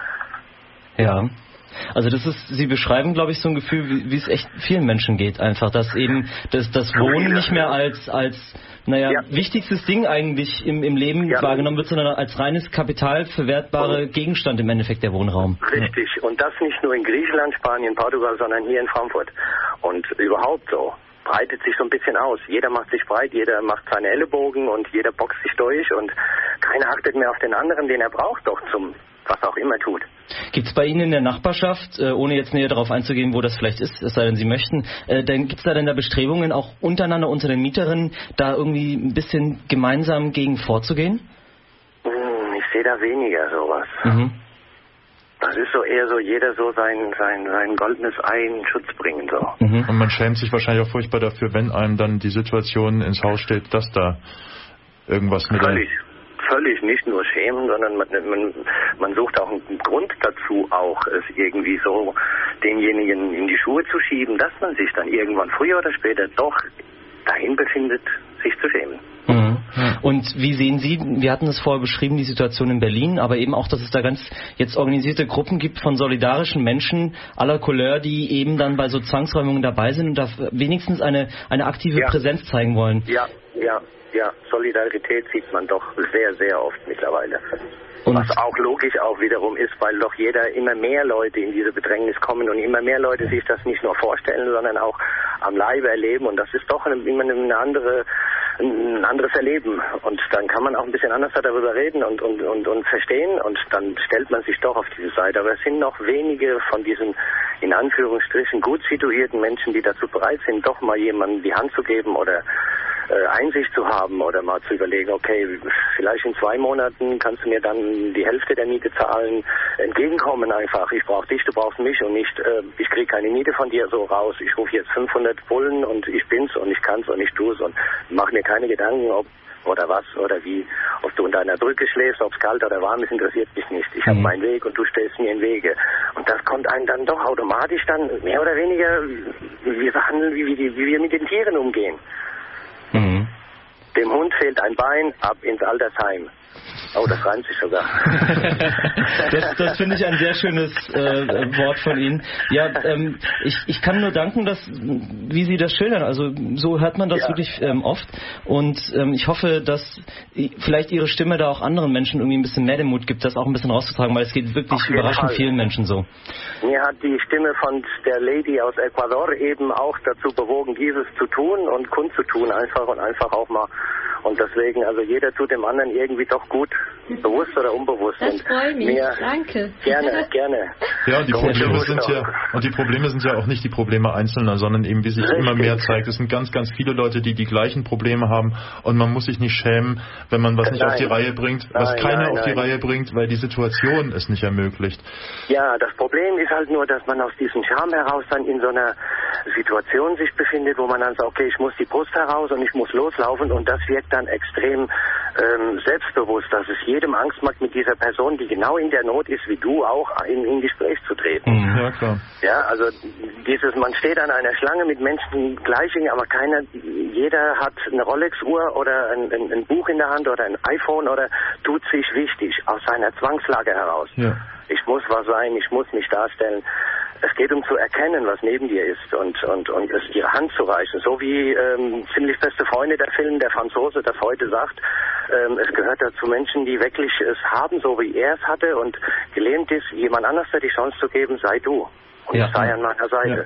Ja. Also das ist, Sie beschreiben, glaube ich, so ein Gefühl, wie, wie es echt vielen Menschen geht, einfach, dass eben das, das Wohnen nicht mehr als, als naja, Ja. wichtigstes Ding eigentlich im, im Leben Ja. wahrgenommen wird, sondern als reines Kapital verwertbare Gegenstand im Endeffekt der Wohnraum. Richtig. Und das nicht nur in Griechenland, Spanien, Portugal, sondern hier in Frankfurt. Und überhaupt so. Breitet sich so ein bisschen aus. Jeder macht sich breit, jeder macht seine Ellenbogen und jeder boxt sich durch und keiner achtet mehr auf den anderen, den er braucht doch zum was auch immer tut. Gibt es bei Ihnen in der Nachbarschaft, äh, ohne jetzt näher darauf einzugehen, wo das vielleicht ist, es sei denn, Sie möchten, äh, dann gibt es da denn da Bestrebungen auch untereinander, unter den Mieterinnen, da irgendwie ein bisschen gemeinsam gegen vorzugehen? Hm, ich sehe da weniger sowas. Mhm. Das ist so eher so, jeder so sein, sein, sein goldenes Ei in Schutz bringen, so. Mhm. Und man schämt sich wahrscheinlich auch furchtbar dafür, wenn einem dann die Situation ins Haus steht, dass da irgendwas mit einem... Völlig. Völlig, nicht nur schämen, sondern man, man, man sucht auch einen Grund dazu, auch es irgendwie so denjenigen in die Schuhe zu schieben, dass man sich dann irgendwann früher oder später doch dahin befindet, sich zu schämen. Mhm. Und wie sehen Sie, wir hatten es vorher beschrieben, die Situation in Berlin, aber eben auch, dass es da ganz jetzt organisierte Gruppen gibt von solidarischen Menschen aller Couleur, die eben dann bei so Zwangsräumungen dabei sind und da wenigstens eine, eine aktive Ja. Präsenz zeigen wollen. Ja, ja, ja, Solidarität sieht man doch sehr, sehr oft mittlerweile. Und Was auch logisch auch wiederum ist, weil doch jeder, immer mehr Leute in diese Bedrängnis kommen und immer mehr Leute sich das nicht nur vorstellen, sondern auch am Leibe erleben und das ist doch eine, immer eine andere, ein anderes Erleben und dann kann man auch ein bisschen anders darüber reden und, und, und, und verstehen und dann stellt man sich doch auf diese Seite. Aber es sind noch wenige von diesen in Anführungsstrichen gut situierten Menschen, die dazu bereit sind, doch mal jemandem die Hand zu geben oder äh, Einsicht zu haben oder mal zu überlegen, okay, vielleicht in zwei Monaten kannst du mir dann die Hälfte der Miete zahlen, entgegenkommen einfach. Ich brauche dich, du brauchst mich und nicht, äh, ich kriege keine Miete von dir so raus. Ich rufe jetzt fünfhundert Bullen und ich bin's und ich kann's und ich tu's und mach mir keine Gedanken, ob oder was oder wie, ob du unter einer Brücke schläfst, ob es kalt oder warm ist, interessiert mich nicht. Ich habe Mhm. meinen Weg und du stehst mir im Wege. Und das kommt einem dann doch automatisch dann mehr oder weniger, wie wir behandeln, wie, wie, wie wir mit den Tieren umgehen. Mhm. Dem Hund fehlt ein Bein, ab ins Altersheim. Oh, das reimt sich sogar. Das, das finde ich ein sehr schönes äh, Wort von Ihnen. Ja, ähm, ich, ich kann nur danken, dass, wie Sie das schildern. Also so hört man das Ja. wirklich ähm, oft. Und ähm, ich hoffe, dass i- vielleicht Ihre Stimme da auch anderen Menschen irgendwie ein bisschen mehr den Mut gibt, das auch ein bisschen rauszutragen, weil es geht wirklich Auf jeden überraschend Fall. vielen Menschen so. Mir hat die Stimme von der Lady aus Ecuador eben auch dazu bewogen, dieses zu tun und kundzutun einfach und einfach auch mal. Und deswegen, also jeder tut dem anderen irgendwie doch gut, bewusst oder unbewusst. Das und freut mich. Mehr, Danke. Gerne, gerne. Ja, und die Doch, Probleme bewusst sind auch. ja und die Probleme sind ja auch nicht die Probleme Einzelner, sondern eben wie sich Richtig. immer mehr zeigt. Es sind ganz, ganz viele Leute, die die gleichen Probleme haben und man muss sich nicht schämen, wenn man was nicht Nein. auf die Reihe bringt, was Nein, keiner nein, auf die nein. Reihe bringt, weil die Situation es nicht ermöglicht. Ja, das Problem ist halt nur, dass man aus diesem Charme heraus dann in so einer Situation sich befindet, wo man dann sagt, okay, ich muss die Brust heraus und ich muss loslaufen und das wirkt dann extrem ähm, selbstbewusst, dass es jedem Angst macht, mit dieser Person, die genau in der Not ist, wie du auch, in, in Gespräch zu treten. Mhm. Ja, klar. Ja, also dieses, man steht an einer Schlange mit Menschen gleichen, aber keiner, jeder hat eine Rolex-Uhr oder ein, ein, ein Buch in der Hand oder ein iPhone oder tut sich wichtig aus seiner Zwangslage heraus. Ja. Ich muss was sein, ich muss mich darstellen. Es geht um zu erkennen, was neben dir ist und, und, und es ihre Hand zu reichen. So wie ähm, Ziemlich beste Freunde, der Film, der Franzose das heute sagt. Ähm, es gehört dazu Menschen, die wirklich es haben, so wie er es hatte und gelähmt ist, jemand anders die Chance zu geben, sei du. Und Ja. ich sei an meiner Seite.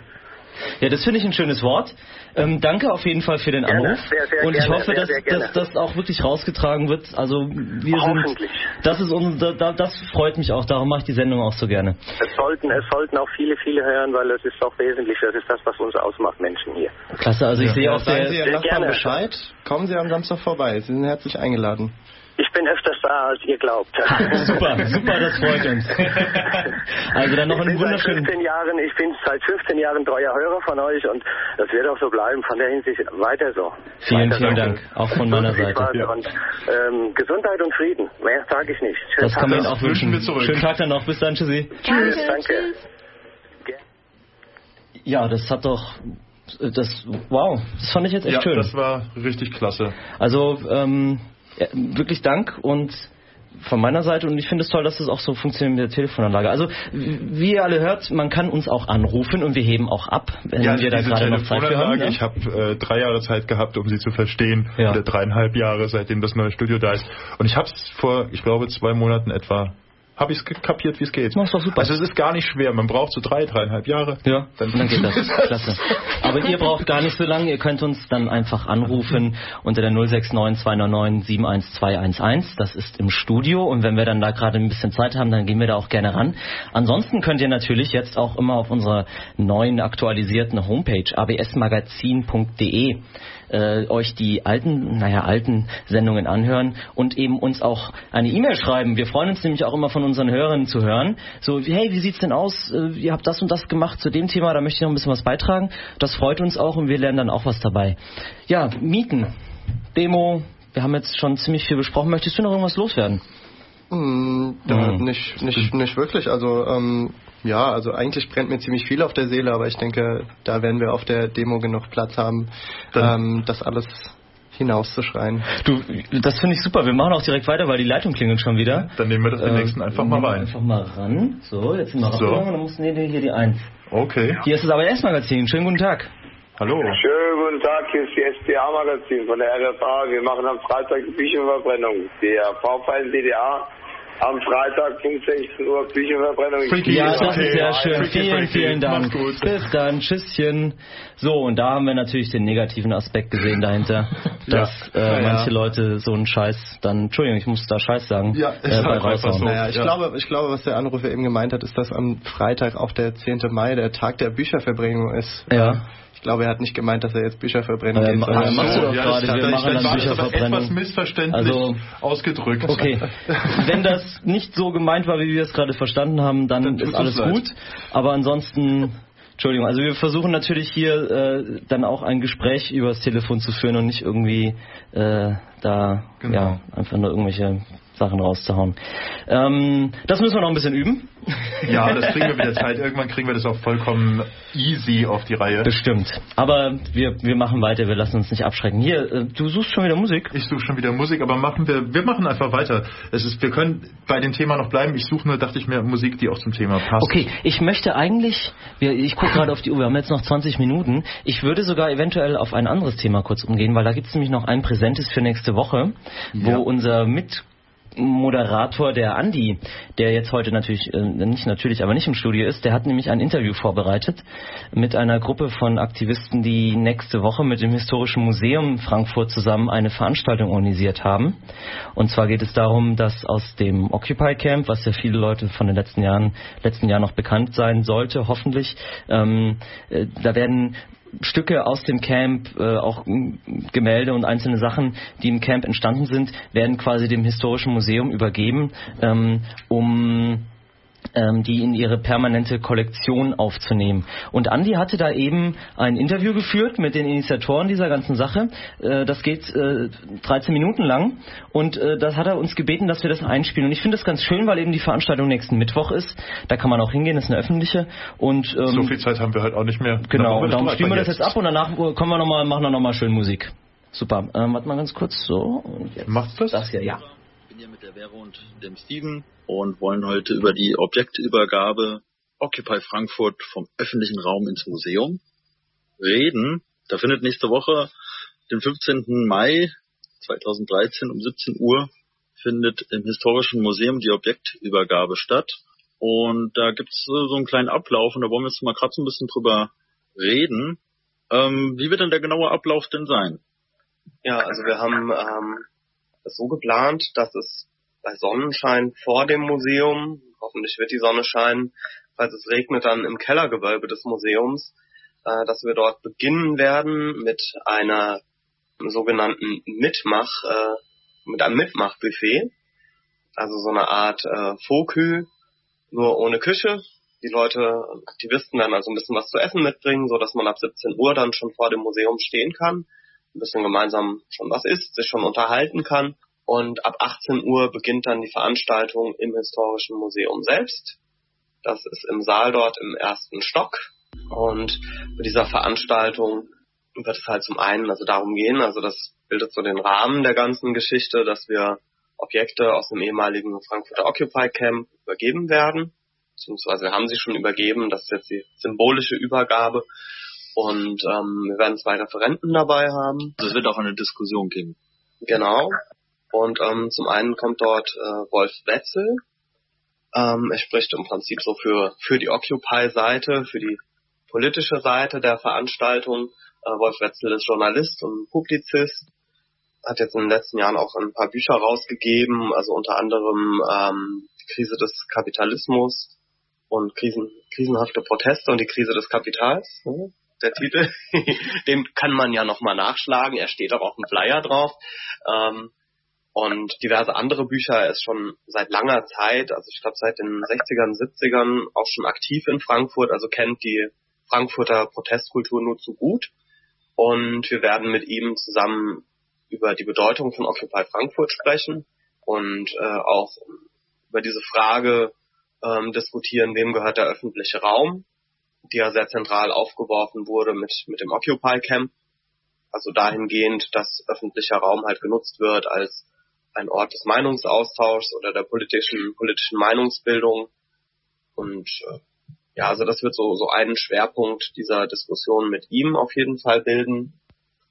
Ja, das finde ich ein schönes Wort. Ähm, danke auf jeden Fall für den Gerne, Anruf. sehr, sehr und ich gerne, hoffe, sehr, dass, sehr gerne. dass das auch wirklich rausgetragen wird. Also wir Hoffentlich. sind, das ist uns, da, das freut mich auch. Darum mache ich die Sendung auch so gerne. Es sollten, es sollten auch viele, viele hören, weil das ist auch wesentlich. Das ist das, was uns ausmacht, Menschen hier. Klasse. Also ich Ja. sehe auch Sagen sehr, Sie Ihren sehr Nachbarn gerne. Bescheid. Kommen Sie am Samstag vorbei. Sie sind herzlich eingeladen. Ich bin öfters da, als ihr glaubt. super, super, das freut uns. Also dann noch ich einen bin seit wunderschönen. fünfzehn Jahren, ich bin seit fünfzehn Jahren treuer Hörer von euch und das wird auch so bleiben. Von der Hinsicht weiter so. Vielen, weiter vielen so. Dank, auch von meiner Viel Seite. Spaß Ja. Und ähm, Gesundheit und Frieden. Mehr sage ich nicht. Schönen Das kann man Tag Ihnen noch. auch wünschen. wünschen wir zurück. Schönen Tag dann noch. Bis dann, tschüssi. Tschüss, Danke, danke. tschüss. Ja, das hat doch, das, wow, das fand ich jetzt echt Ja, schön. das war richtig klasse. Also ähm, ja, wirklich Dank und von meiner Seite, und ich finde es toll, dass das auch so funktioniert mit der Telefonanlage. Also wie ihr alle hört, man kann uns auch anrufen und wir heben auch ab, wenn Ja, wir da diese gerade noch Zeit für haben. Telefonanlage, Ne? ich habe äh, drei Jahre Zeit gehabt, um sie zu verstehen, Ja. oder dreieinhalb Jahre, seitdem das neue Studio da ist. Und ich habe es vor, ich glaube, zwei Monaten etwa, habe ich es kapiert, wie es geht. Das ist doch super. Also es ist gar nicht schwer, man braucht so drei, dreieinhalb Jahre. Ja, dann, dann geht das. Klasse. Aber ihr braucht gar nicht so lange. Ihr könnt uns dann einfach anrufen unter der null sechs neun zwei neun neun sieben eins zwei eins eins. Das ist im Studio. Und wenn wir dann da gerade ein bisschen Zeit haben, dann gehen wir da auch gerne ran. Ansonsten könnt ihr natürlich jetzt auch immer auf unserer neuen aktualisierten Homepage a b s magazin punkt d e äh, euch die alten, naja, alten Sendungen anhören und eben uns auch eine E-Mail schreiben. Wir freuen uns nämlich auch immer von unseren Hörern zu hören. So, hey, wie sieht's denn aus? Äh, ihr habt das und das gemacht zu dem Thema, da möchte ich noch ein bisschen was beitragen. Das freut uns auch und wir lernen dann auch was dabei. Ja, Mieten, Demo, wir haben jetzt schon ziemlich viel besprochen. Möchtest du noch irgendwas loswerden? Hm, da Mhm. nicht, nicht, nicht wirklich. Also ähm, ja, also eigentlich brennt mir ziemlich viel auf der Seele, aber ich denke, da werden wir auf der Demo genug Platz haben, ähm, das alles hinauszuschreien. Du, das finde ich super. Wir machen auch direkt weiter, weil die Leitung klingelt schon wieder. Dann nehmen wir das den Äh, nächsten einfach mal nehmen wir rein. Einfach mal ran. So, jetzt sind wir So. rausgegangen und dann mussten wir hier die eins. Okay. Hier ist das A B S-Magazin. Schönen guten Tag. Hallo. Schönen guten Tag, hier ist die S D A-Magazin von der R F A. Wir machen am Freitag die Bücherverbrennung. Der V-Fein D D A am Freitag, Punkt sechzehn Uhr, Bücherverbrennung. Freaky. Ja, ist das okay. ist sehr schön. Freaky, Vielen, freaky. vielen Dank. Mach's gut. Bis dann. Tschüsschen. So, und da haben wir natürlich den negativen Aspekt gesehen dahinter, dass äh, Ja, ja. manche Leute so einen Scheiß dann, Entschuldigung, ich muss da Scheiß sagen, Ja, äh, ist bei halt einfach raushauen. so. Naja, ich, Ja. glaube, ich glaube, was der Anrufer eben gemeint hat, ist, dass am Freitag auch der zehnte Mai der Tag der Bücherverbrennung ist. Ja. Ich glaube, er hat nicht gemeint, dass er jetzt Bücherverbrennen Ja, geht. ma- sondern- machst du doch ja, gerade. das- Wir das- machen das dann war jetzt aber Bücherverbrennung. etwas missverständlich Also- ausgedrückt. Okay, wenn das nicht so gemeint war, wie wir es gerade verstanden haben, dann, Dann ist tut's alles uns leid. gut. Aber ansonsten, Entschuldigung, also wir versuchen natürlich hier äh, dann auch ein Gespräch übers Telefon zu führen und nicht irgendwie äh, da Genau. ja einfach nur irgendwelche Sachen rauszuhauen. Ähm, das müssen wir noch ein bisschen üben. Ja, das kriegen wir mit der Zeit. Irgendwann kriegen wir das auch vollkommen easy auf die Reihe. Bestimmt. Aber wir, wir machen weiter, wir lassen uns nicht abschrecken. Hier, äh, du suchst schon wieder Musik. Ich suche schon wieder Musik, aber machen wir, wir machen einfach weiter. Es ist, wir können bei dem Thema noch bleiben. Ich suche nur, dachte ich mir, Musik, die auch zum Thema passt. Okay, ich möchte eigentlich, wir, ich gucke gerade auf die Uhr, wir haben jetzt noch zwanzig Minuten. Ich würde sogar eventuell auf ein anderes Thema kurz umgehen, weil da gibt es nämlich noch ein Präsentes für nächste Woche, wo Ja. unser Mitmoderator, der Andi, der jetzt heute natürlich, äh, nicht natürlich, aber nicht im Studio ist, der hat nämlich ein Interview vorbereitet mit einer Gruppe von Aktivisten, die nächste Woche mit dem Historischen Museum Frankfurt zusammen eine Veranstaltung organisiert haben. Und zwar geht es darum, dass aus dem Occupy Camp, was ja viele Leute von den letzten Jahren, letzten Jahren noch bekannt sein sollte, hoffentlich, ähm, äh, da werden Stücke aus dem Camp, äh, auch m, Gemälde und einzelne Sachen, die im Camp entstanden sind, werden quasi dem Historischen Museum übergeben, ähm, um ähm, die in ihre permanente Kollektion aufzunehmen. Und Andi hatte da eben ein Interview geführt mit den Initiatoren dieser ganzen Sache. Äh, das geht äh, dreizehn Minuten lang und äh, das hat er uns gebeten, dass wir das einspielen. Und ich finde das ganz schön, weil eben die Veranstaltung nächsten Mittwoch ist. Da kann man auch hingehen, das ist eine öffentliche. Und, ähm, So viel Zeit haben wir halt auch nicht mehr. Genau, und Dann darum machen wir das spielen wir das jetzt. jetzt ab und danach kommen wir noch mal, machen wir nochmal schön Musik. Super. Ähm, warte mal ganz kurz. So. Und jetzt Macht's das? Das hier, ja. Ich bin hier mit der Vero und dem Steven und wollen heute über die Objektübergabe Occupy Frankfurt vom öffentlichen Raum ins Museum reden. Da findet nächste Woche, den fünfzehnten Mai zweitausenddreizehn um siebzehn Uhr, findet im Historischen Museum die Objektübergabe statt. Und da gibt's so einen kleinen Ablauf und da wollen wir jetzt mal gerade so ein bisschen drüber reden. Ähm, wie wird denn der genaue Ablauf denn sein? Ja, also wir haben ähm, das so geplant, dass es bei Sonnenschein vor dem Museum, hoffentlich wird die Sonne scheinen, falls es regnet, dann im Kellergewölbe des Museums, äh, dass wir dort beginnen werden mit einer sogenannten Mitmach, äh, mit einem Mitmachbuffet, also so eine Art äh, Fokü, nur ohne Küche. Die Leute, Aktivisten werden also ein bisschen was zu essen mitbringen, so dass man ab siebzehn Uhr dann schon vor dem Museum stehen kann, ein bisschen gemeinsam schon was isst, sich schon unterhalten kann. Und ab achtzehn Uhr beginnt dann die Veranstaltung im Historischen Museum selbst. Das ist im Saal dort im ersten Stock. Und bei dieser Veranstaltung wird es halt zum einen also darum gehen, also das bildet so den Rahmen der ganzen Geschichte, dass wir Objekte aus dem ehemaligen Frankfurter Occupy Camp übergeben werden. Beziehungsweise wir haben sie schon übergeben, das ist jetzt die symbolische Übergabe. Und ähm, wir werden zwei Referenten dabei haben. Also es wird auch eine Diskussion geben. Genau. Und ähm, zum einen kommt dort äh, Wolf Wetzel. Ähm, er spricht im Prinzip so für für die Occupy-Seite, für die politische Seite der Veranstaltung. Äh, Wolf Wetzel ist Journalist und Publizist, hat jetzt in den letzten Jahren auch ein paar Bücher rausgegeben, also unter anderem ähm, die Krise des Kapitalismus und Krisen, krisenhafte Proteste und die Krise des Kapitals. Ne? Der Titel, den kann man ja nochmal nachschlagen, er steht auch auf dem Flyer drauf. Ähm, und diverse andere Bücher. Er ist schon seit langer Zeit, also ich glaube seit den sechzigern, siebzigern auch schon aktiv in Frankfurt, also kennt die Frankfurter Protestkultur nur zu gut. Und wir werden mit ihm zusammen über die Bedeutung von Occupy Frankfurt sprechen und äh, auch über diese Frage ähm, diskutieren, wem gehört der öffentliche Raum, die ja sehr zentral aufgeworfen wurde mit mit dem Occupy Camp. Also dahingehend, dass öffentlicher Raum halt genutzt wird als ein Ort des Meinungsaustauschs oder der politischen politischen Meinungsbildung. Und äh, ja, also das wird so so einen Schwerpunkt dieser Diskussion mit ihm auf jeden Fall bilden.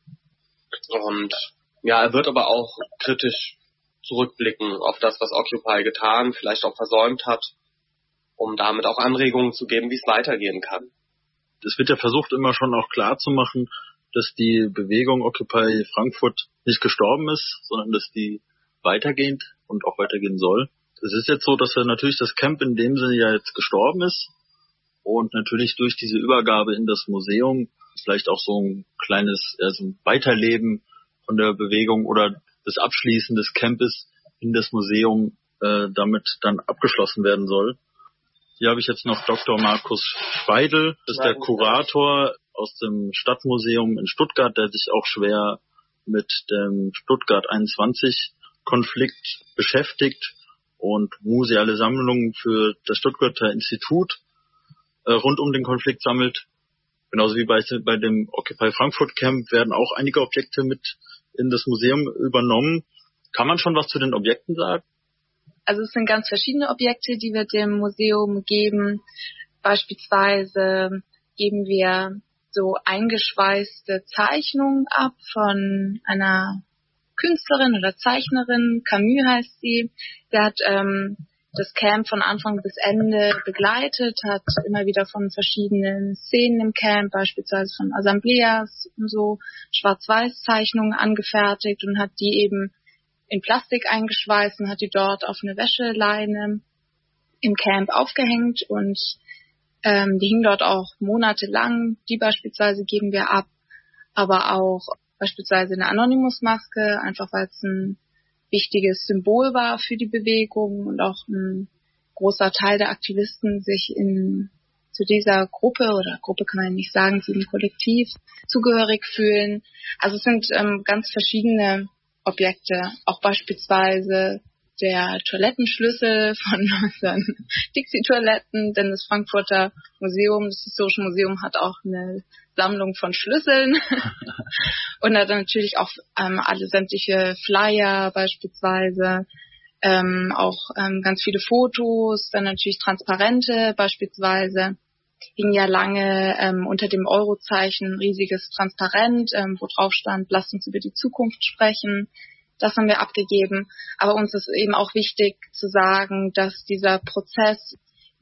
Und ja, er wird aber auch kritisch zurückblicken auf das, was Occupy getan, vielleicht auch versäumt hat, um damit auch Anregungen zu geben, wie es weitergehen kann. Es wird ja versucht, immer schon auch klar zu machen, dass die Bewegung Occupy Frankfurt nicht gestorben ist, sondern dass die weitergeht und auch weitergehen soll. Es ist jetzt so, dass ja natürlich das Camp in dem Sinne ja jetzt gestorben ist und natürlich durch diese Übergabe in das Museum vielleicht auch so ein kleines also ein Weiterleben von der Bewegung oder das Abschließen des Campes in das Museum äh, damit dann abgeschlossen werden soll. Hier habe ich jetzt noch Doktor Markus Speidel, das ist der Kurator aus dem Stadtmuseum in Stuttgart, der sich auch schwer mit dem Stuttgart einundzwanzig Konflikt beschäftigt und museale Sammlungen für das Stuttgarter Institut äh, rund um den Konflikt sammelt. Genauso wie bei, bei dem Occupy Frankfurt Camp werden auch einige Objekte mit in das Museum übernommen. Kann man schon was zu den Objekten sagen? Also es sind ganz verschiedene Objekte, die wir dem Museum geben. Beispielsweise geben wir so eingeschweißte Zeichnungen ab von einer Künstlerin oder Zeichnerin, Camus heißt sie. Sie hat ähm, das Camp von Anfang bis Ende begleitet, hat immer wieder von verschiedenen Szenen im Camp, beispielsweise von Assembleas und so, Schwarz-Weiß-Zeichnungen angefertigt und hat die eben in Plastik eingeschweißt und hat die dort auf eine Wäscheleine im Camp aufgehängt und ähm, die hingen dort auch monatelang. Die beispielsweise geben wir ab, aber auch beispielsweise eine Anonymous-Maske, einfach weil es ein wichtiges Symbol war für die Bewegung und auch ein großer Teil der Aktivisten sich in zu dieser Gruppe oder Gruppe kann man nicht sagen, zu dem Kollektiv zugehörig fühlen. Also es sind ähm, ganz verschiedene Objekte, auch beispielsweise der Toilettenschlüssel von unseren Dixie-Toiletten, denn das Frankfurter Museum, das Historische Museum hat auch eine Sammlung von Schlüsseln und hat dann natürlich auch ähm, alle sämtliche Flyer beispielsweise, ähm, auch ähm, ganz viele Fotos, dann natürlich Transparente beispielsweise. Hing ja lange ähm, unter dem Eurozeichen ein riesiges Transparent, ähm, wo drauf stand, lasst uns über die Zukunft sprechen. Das haben wir abgegeben. Aber uns ist eben auch wichtig zu sagen, dass dieser Prozess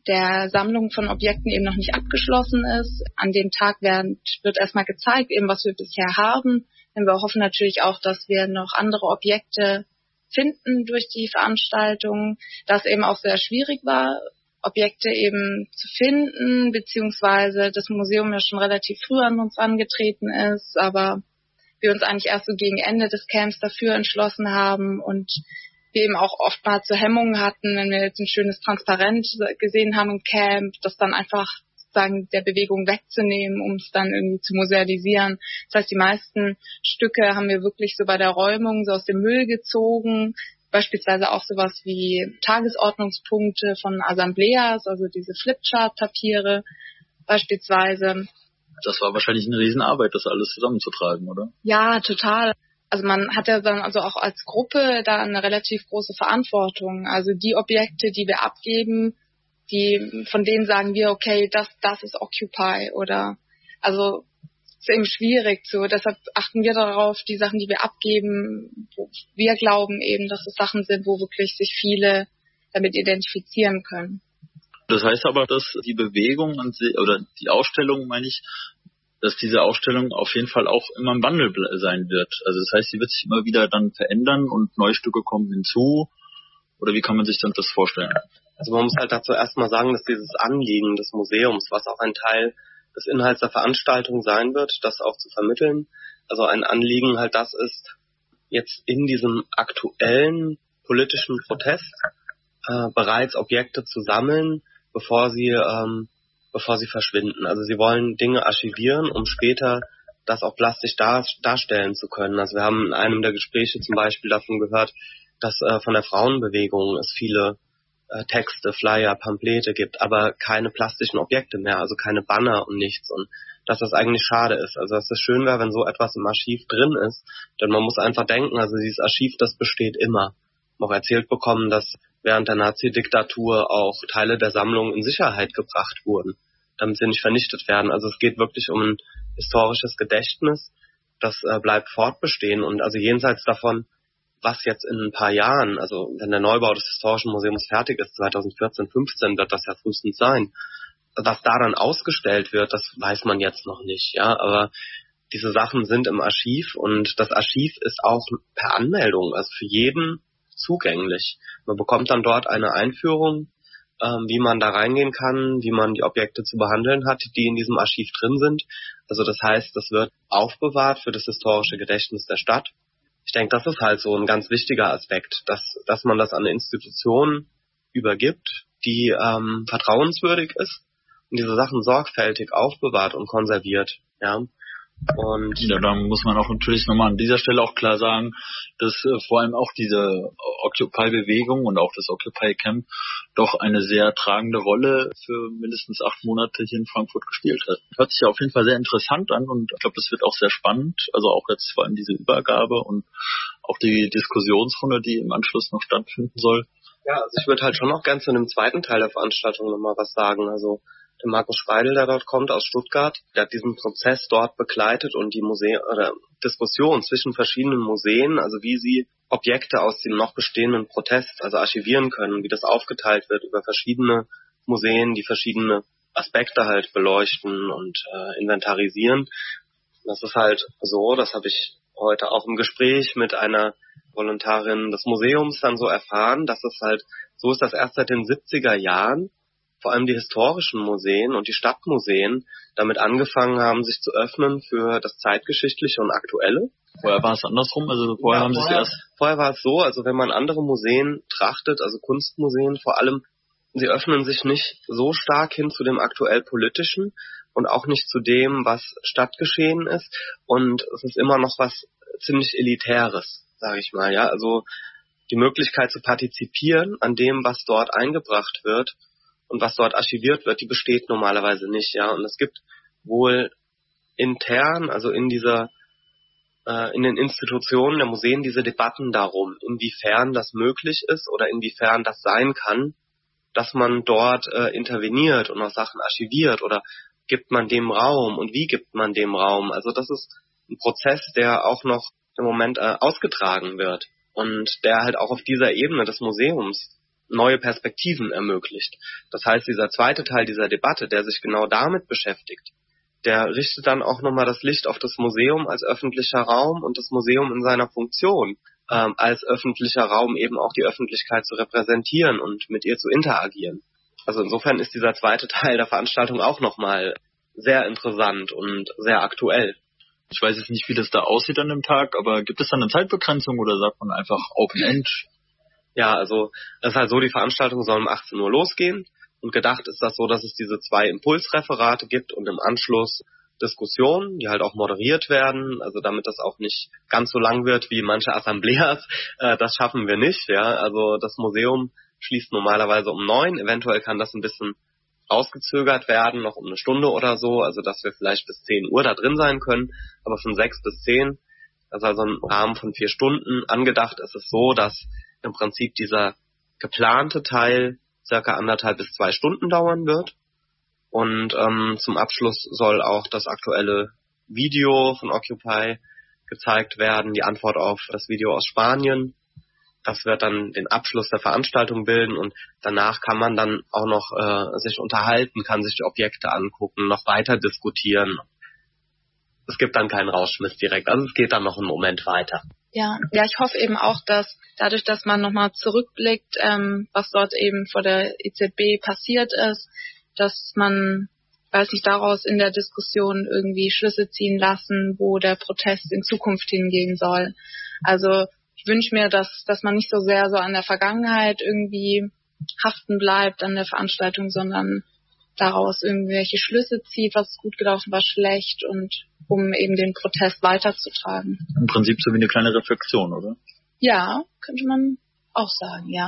der Sammlung von Objekten eben noch nicht abgeschlossen ist. An dem Tag werden, wird erstmal gezeigt, eben was wir bisher haben. Denn wir hoffen natürlich auch, dass wir noch andere Objekte finden durch die Veranstaltung, da es eben auch sehr schwierig war, Objekte eben zu finden, beziehungsweise das Museum ja schon relativ früh an uns angetreten ist, aber wir uns eigentlich erst so gegen Ende des Camps dafür entschlossen haben und wir eben auch oftmals so Hemmungen hatten, wenn wir jetzt ein schönes Transparent gesehen haben im Camp, das dann einfach sozusagen der Bewegung wegzunehmen, um es dann irgendwie zu musealisieren. Das heißt, die meisten Stücke haben wir wirklich so bei der Räumung so aus dem Müll gezogen, beispielsweise auch sowas wie Tagesordnungspunkte von Assembleas, also diese Flipchart-Papiere beispielsweise. Das war wahrscheinlich eine Riesenarbeit, das alles zusammenzutragen, oder? Ja, total. Also man hat ja dann also auch als Gruppe da eine relativ große Verantwortung. Also die Objekte, die wir abgeben, die, von denen sagen wir, okay, das, das ist Occupy oder, also, ist eben schwierig so. Deshalb achten wir darauf, die Sachen, die wir abgeben, wo wir glauben eben, dass es Sachen sind, wo wirklich sich viele damit identifizieren können. Das heißt aber, dass die Bewegung an sich, oder die Ausstellung, meine ich, dass diese Ausstellung auf jeden Fall auch immer im Wandel sein wird. Also das heißt, sie wird sich immer wieder dann verändern und neue Stücke kommen hinzu. Oder wie kann man sich dann das vorstellen? Also man muss halt dazu erstmal sagen, dass dieses Anliegen des Museums, was auch ein Teil des Inhalts der Veranstaltung sein wird, das auch zu vermitteln, also ein Anliegen halt das ist, jetzt in diesem aktuellen politischen Protest äh, bereits Objekte zu sammeln, bevor sie ähm, bevor sie verschwinden. Also sie wollen Dinge archivieren, um später das auch plastisch dar, darstellen zu können. Also wir haben in einem der Gespräche zum Beispiel davon gehört, dass äh, von der Frauenbewegung es viele äh, Texte, Flyer, Pamphlete gibt, aber keine plastischen Objekte mehr, also keine Banner und nichts. Und dass das eigentlich schade ist. Also dass es schön wäre, wenn so etwas im Archiv drin ist. Denn man muss einfach denken, also dieses Archiv, das besteht immer. Noch erzählt bekommen, dass während der Nazi-Diktatur auch Teile der Sammlung in Sicherheit gebracht wurden, damit sie nicht vernichtet werden. Also es geht wirklich um ein historisches Gedächtnis, das äh, bleibt fortbestehen. Und also jenseits davon, was jetzt in ein paar Jahren, also wenn der Neubau des Historischen Museums fertig ist, zwanzig vierzehn, fünfzehn wird das ja frühestens sein, was da dann ausgestellt wird, das weiß man jetzt noch nicht, ja, aber diese Sachen sind im Archiv und das Archiv ist auch per Anmeldung, also für jeden zugänglich. Man bekommt dann dort eine Einführung, ähm, wie man da reingehen kann, wie man die Objekte zu behandeln hat, die in diesem Archiv drin sind. Also das heißt, das wird aufbewahrt für das historische Gedächtnis der Stadt. Ich denke, das ist halt so ein ganz wichtiger Aspekt, dass dass man das an eine Institution übergibt, die ähm, vertrauenswürdig ist und diese Sachen sorgfältig aufbewahrt und konserviert, ja. Und ja, da muss man auch natürlich nochmal an dieser Stelle auch klar sagen, dass äh, vor allem auch diese Occupy-Bewegung und auch das Occupy-Camp doch eine sehr tragende Rolle für mindestens acht Monate hier in Frankfurt gespielt hat. Hört sich ja auf jeden Fall sehr interessant an und ich glaube, das wird auch sehr spannend. Also auch jetzt vor allem diese Übergabe und auch die Diskussionsrunde, die im Anschluss noch stattfinden soll. Ja, also ich würde halt schon noch gern zu dem zweiten Teil der Veranstaltung nochmal was sagen. Also der Markus Speidel, der dort kommt aus Stuttgart, der hat diesen Prozess dort begleitet und die Museen oder Diskussion zwischen verschiedenen Museen, also wie sie Objekte aus dem noch bestehenden Protest, also archivieren können, wie das aufgeteilt wird über verschiedene Museen, die verschiedene Aspekte halt beleuchten und äh, inventarisieren. Das ist halt so, das habe ich heute auch im Gespräch mit einer Volontarin des Museums dann so erfahren, dass es halt so ist, dass erst seit den siebziger Jahren vor allem die historischen Museen und die Stadtmuseen damit angefangen haben, sich zu öffnen für das Zeitgeschichtliche und Aktuelle. Vorher war es andersrum, also vorher ja, haben vorher, sie es erst... Vorher war es so, also wenn man andere Museen trachtet, also Kunstmuseen vor allem, sie öffnen sich nicht so stark hin zu dem aktuell Politischen und auch nicht zu dem, was Stadtgeschehen ist. Und es ist immer noch was ziemlich Elitäres, sage ich mal. Ja, also die Möglichkeit zu partizipieren an dem, was dort eingebracht wird, und was dort archiviert wird, die besteht normalerweise nicht, ja. Und es gibt wohl intern, also in dieser, äh, in den Institutionen der Museen diese Debatten darum, inwiefern das möglich ist oder inwiefern das sein kann, dass man dort äh, interveniert und auch Sachen archiviert oder gibt man dem Raum und wie gibt man dem Raum. Also das ist ein Prozess, der auch noch im Moment äh, ausgetragen wird und der halt auch auf dieser Ebene des Museums neue Perspektiven ermöglicht. Das heißt, dieser zweite Teil dieser Debatte, der sich genau damit beschäftigt, der richtet dann auch nochmal das Licht auf das Museum als öffentlicher Raum und das Museum in seiner Funktion ähm, als öffentlicher Raum eben auch die Öffentlichkeit zu repräsentieren und mit ihr zu interagieren. Also insofern ist dieser zweite Teil der Veranstaltung auch nochmal sehr interessant und sehr aktuell. Ich weiß jetzt nicht, wie das da aussieht an dem Tag, aber gibt es dann eine Zeitbegrenzung oder sagt man einfach Open End? Ja, also es ist halt so, die Veranstaltung soll um achtzehn Uhr losgehen und gedacht ist das so, dass es diese zwei Impulsreferate gibt und im Anschluss Diskussionen, die halt auch moderiert werden, also damit das auch nicht ganz so lang wird wie manche Assembleas, äh, das schaffen wir nicht, ja, also das Museum schließt normalerweise um neun, eventuell kann das ein bisschen rausgezögert werden, noch um eine Stunde oder so, also dass wir vielleicht bis zehn Uhr da drin sein können, aber von sechs bis zehn, also, also im Rahmen von vier Stunden angedacht ist es so, dass im Prinzip dieser geplante Teil circa anderthalb bis zwei Stunden dauern wird. Und ähm, zum Abschluss soll auch das aktuelle Video von Occupy gezeigt werden, die Antwort auf das Video aus Spanien. Das wird dann den Abschluss der Veranstaltung bilden und danach kann man dann auch noch äh, sich unterhalten, kann sich die Objekte angucken, noch weiter diskutieren. Es gibt dann keinen Rauschmiss direkt, also es geht dann noch einen Moment weiter. Ja, ja, ich hoffe eben auch, dass dadurch, dass man nochmal zurückblickt, ähm, was dort eben vor der E Z B passiert ist, dass man, weiß nicht, daraus in der Diskussion irgendwie Schlüsse ziehen lassen, wo der Protest in Zukunft hingehen soll. Also ich wünsche mir, dass dass man nicht so sehr so an der Vergangenheit irgendwie haften bleibt an der Veranstaltung, sondern daraus irgendwelche Schlüsse zieht, was ist gut gelaufen, was schlecht, und um eben den Protest weiterzutragen. Im Prinzip so wie eine kleine Reflexion, oder? Ja, könnte man auch sagen, ja.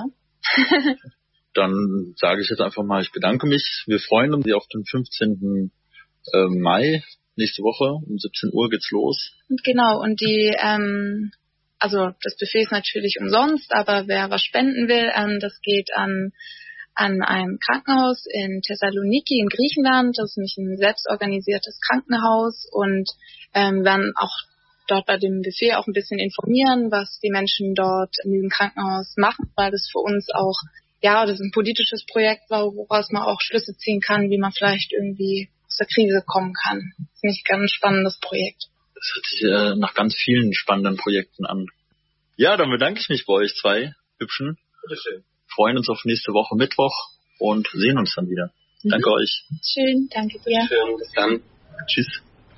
Dann sage ich jetzt einfach mal, ich bedanke mich. Wir freuen uns auf den fünfzehnten Mai, nächste Woche, um siebzehn Uhr geht's los. Genau, und die, ähm, also das Buffet ist natürlich umsonst, aber wer was spenden will, ähm, das geht an an einem Krankenhaus in Thessaloniki in Griechenland. Das ist nämlich ein selbstorganisiertes Krankenhaus, und ähm, werden auch dort bei dem Buffet auch ein bisschen informieren, was die Menschen dort in diesem Krankenhaus machen, weil das für uns auch, ja, das ist ein politisches Projekt, woraus man auch Schlüsse ziehen kann, wie man vielleicht irgendwie aus der Krise kommen kann. Das ist nicht ein ganz spannendes Projekt. Das hört sich äh, nach ganz vielen spannenden Projekten an. Ja, dann bedanke ich mich bei euch zwei Hübschen. Bitteschön. Freuen uns auf nächste Woche Mittwoch und sehen uns dann wieder. Mhm. Danke euch. Schön, danke dir. Schön, bis dann. Tschüss.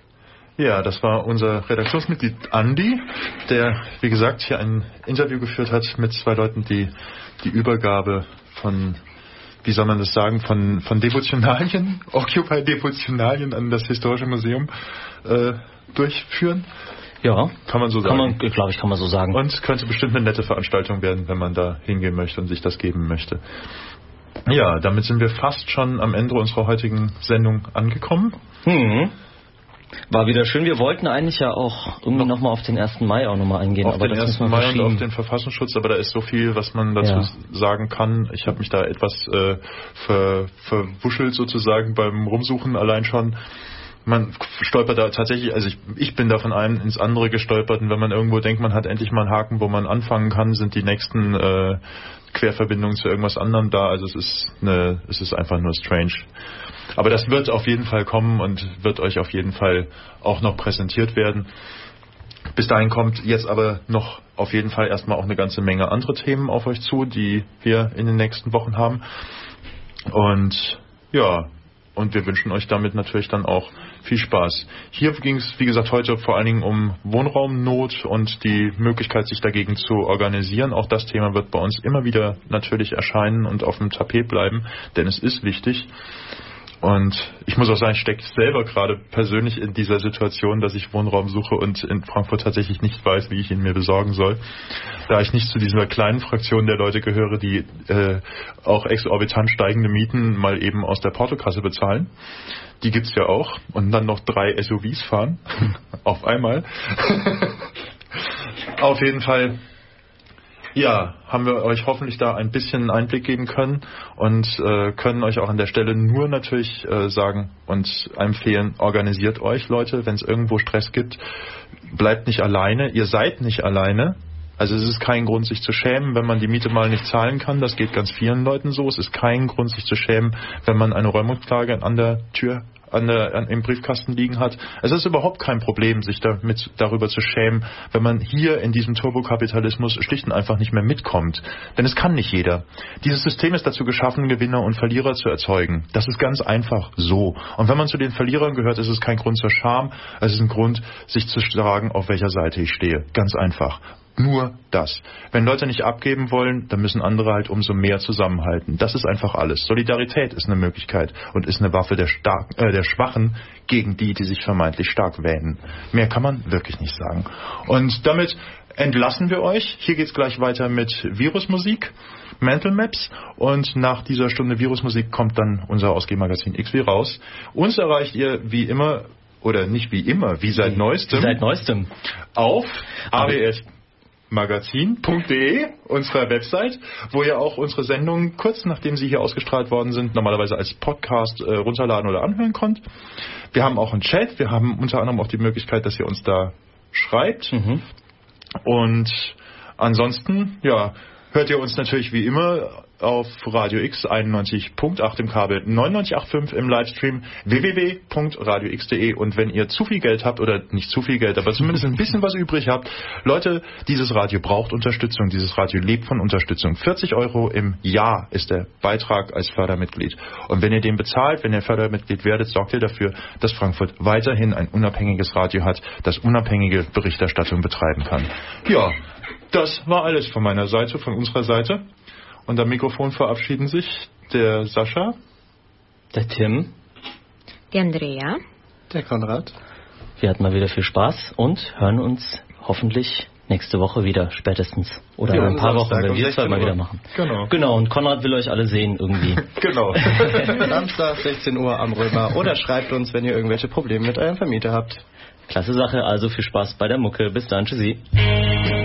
Ja, das war unser Redaktionsmitglied Andi, der, wie gesagt, hier ein Interview geführt hat mit zwei Leuten, die die Übergabe von, wie soll man das sagen, von, von Devotionalien, Occupy-Devotionalien an das Historische Museum äh, durchführen. Ja, kann man so sagen. Kann man, glaube ich, kann man so sagen. Und könnte bestimmt eine nette Veranstaltung werden, wenn man da hingehen möchte und sich das geben möchte. Ja, damit sind wir fast schon am Ende unserer heutigen Sendung angekommen. Mhm. War wieder schön. Wir wollten eigentlich ja auch irgendwie nochmal auf den ersten Mai auch nochmal eingehen. Auf aber den das ersten Mai und auf den Verfassungsschutz, aber da ist so viel, was man dazu ja. sagen kann. Ich habe mich da etwas äh, ver, verwuschelt sozusagen beim Rumsuchen allein schon. Man stolpert da tatsächlich, also ich, ich bin da von einem ins andere gestolpert, und wenn man irgendwo denkt, man hat endlich mal einen Haken, wo man anfangen kann, sind die nächsten äh, Querverbindungen zu irgendwas anderem da. Also es ist eine, es ist einfach nur strange. Aber das wird auf jeden Fall kommen und wird euch auf jeden Fall auch noch präsentiert werden. Bis dahin kommt jetzt aber noch auf jeden Fall erstmal auch eine ganze Menge andere Themen auf euch zu, die wir in den nächsten Wochen haben. Und ja, und wir wünschen euch damit natürlich dann auch viel Spaß. Hier ging es, wie gesagt, heute vor allen Dingen um Wohnraumnot und die Möglichkeit, sich dagegen zu organisieren. Auch das Thema wird bei uns immer wieder natürlich erscheinen und auf dem Tapet bleiben, denn es ist wichtig. Und ich muss auch sagen, ich stecke selber gerade persönlich in dieser Situation, dass ich Wohnraum suche und in Frankfurt tatsächlich nicht weiß, wie ich ihn mir besorgen soll. Da ich nicht zu dieser kleinen Fraktion der Leute gehöre, die äh, auch exorbitant steigende Mieten mal eben aus der Portokasse bezahlen. Die gibt's ja auch. Und dann noch drei S U Vs fahren. Auf einmal. Auf jeden Fall. Ja, haben wir euch hoffentlich da ein bisschen Einblick geben können und äh, können euch auch an der Stelle nur natürlich äh, sagen und empfehlen, organisiert euch, Leute, wenn es irgendwo Stress gibt, bleibt nicht alleine, ihr seid nicht alleine, Also es ist kein Grund, sich zu schämen, wenn man die Miete mal nicht zahlen kann. Das geht ganz vielen Leuten so. Es ist kein Grund, sich zu schämen, wenn man eine Räumungsklage an der Tür, an der, an, im Briefkasten liegen hat. Es ist überhaupt kein Problem, sich damit, darüber zu schämen, wenn man hier in diesem Turbokapitalismus schlicht und einfach nicht mehr mitkommt. Denn es kann nicht jeder. Dieses System ist dazu geschaffen, Gewinner und Verlierer zu erzeugen. Das ist ganz einfach so. Und wenn man zu den Verlierern gehört, ist es kein Grund zur Scham. Es ist ein Grund, sich zu fragen, auf welcher Seite ich stehe. Ganz einfach. Nur das. Wenn Leute nicht abgeben wollen, dann müssen andere halt umso mehr zusammenhalten. Das ist einfach alles. Solidarität ist eine Möglichkeit und ist eine Waffe der, Stark, äh, der Schwachen gegen die, die sich vermeintlich stark wähnen. Mehr kann man wirklich nicht sagen. Und damit entlassen wir euch. Hier geht's gleich weiter mit Virusmusik, Mental Maps, und nach dieser Stunde Virusmusik kommt dann unser Ausgehmagazin X W raus. Uns erreicht ihr wie immer, oder nicht wie immer, wie seit neuestem, wie seit neuestem. auf A W S magazin punkt de, unserer Website, wo ihr auch unsere Sendungen kurz nachdem sie hier ausgestrahlt worden sind, normalerweise als Podcast äh, runterladen oder anhören könnt. Wir haben auch einen Chat, wir haben unter anderem auch die Möglichkeit, dass ihr uns da schreibt. Mhm. Und ansonsten, ja, hört ihr uns natürlich wie immer auf Radio X einundneunzig Punkt acht im Kabel, neunundneunzig Komma fünf im Livestream, w w w punkt radio x punkt de. Und wenn ihr zu viel Geld habt, oder nicht zu viel Geld, aber zumindest ein bisschen was übrig habt, Leute, dieses Radio braucht Unterstützung, dieses Radio lebt von Unterstützung. vierzig Euro im Jahr ist der Beitrag als Fördermitglied. Und wenn ihr den bezahlt, wenn ihr Fördermitglied werdet, sorgt ihr dafür, dass Frankfurt weiterhin ein unabhängiges Radio hat, das unabhängige Berichterstattung betreiben kann. Ja, das war alles von meiner Seite, von unserer Seite. Und am Mikrofon verabschieden sich der Sascha, der Tim, die Andrea, der Konrad. Wir hatten mal wieder viel Spaß und hören uns hoffentlich nächste Woche wieder, spätestens. Oder ja, in ein paar Wochen, wenn wir es halt mal wieder machen. Genau. Genau, und Konrad will euch alle sehen irgendwie. Genau. Samstag, sechzehn Uhr am Römer. Oder schreibt uns, wenn ihr irgendwelche Probleme mit eurem Vermieter habt. Klasse Sache, also viel Spaß bei der Mucke. Bis dann, tschüssi.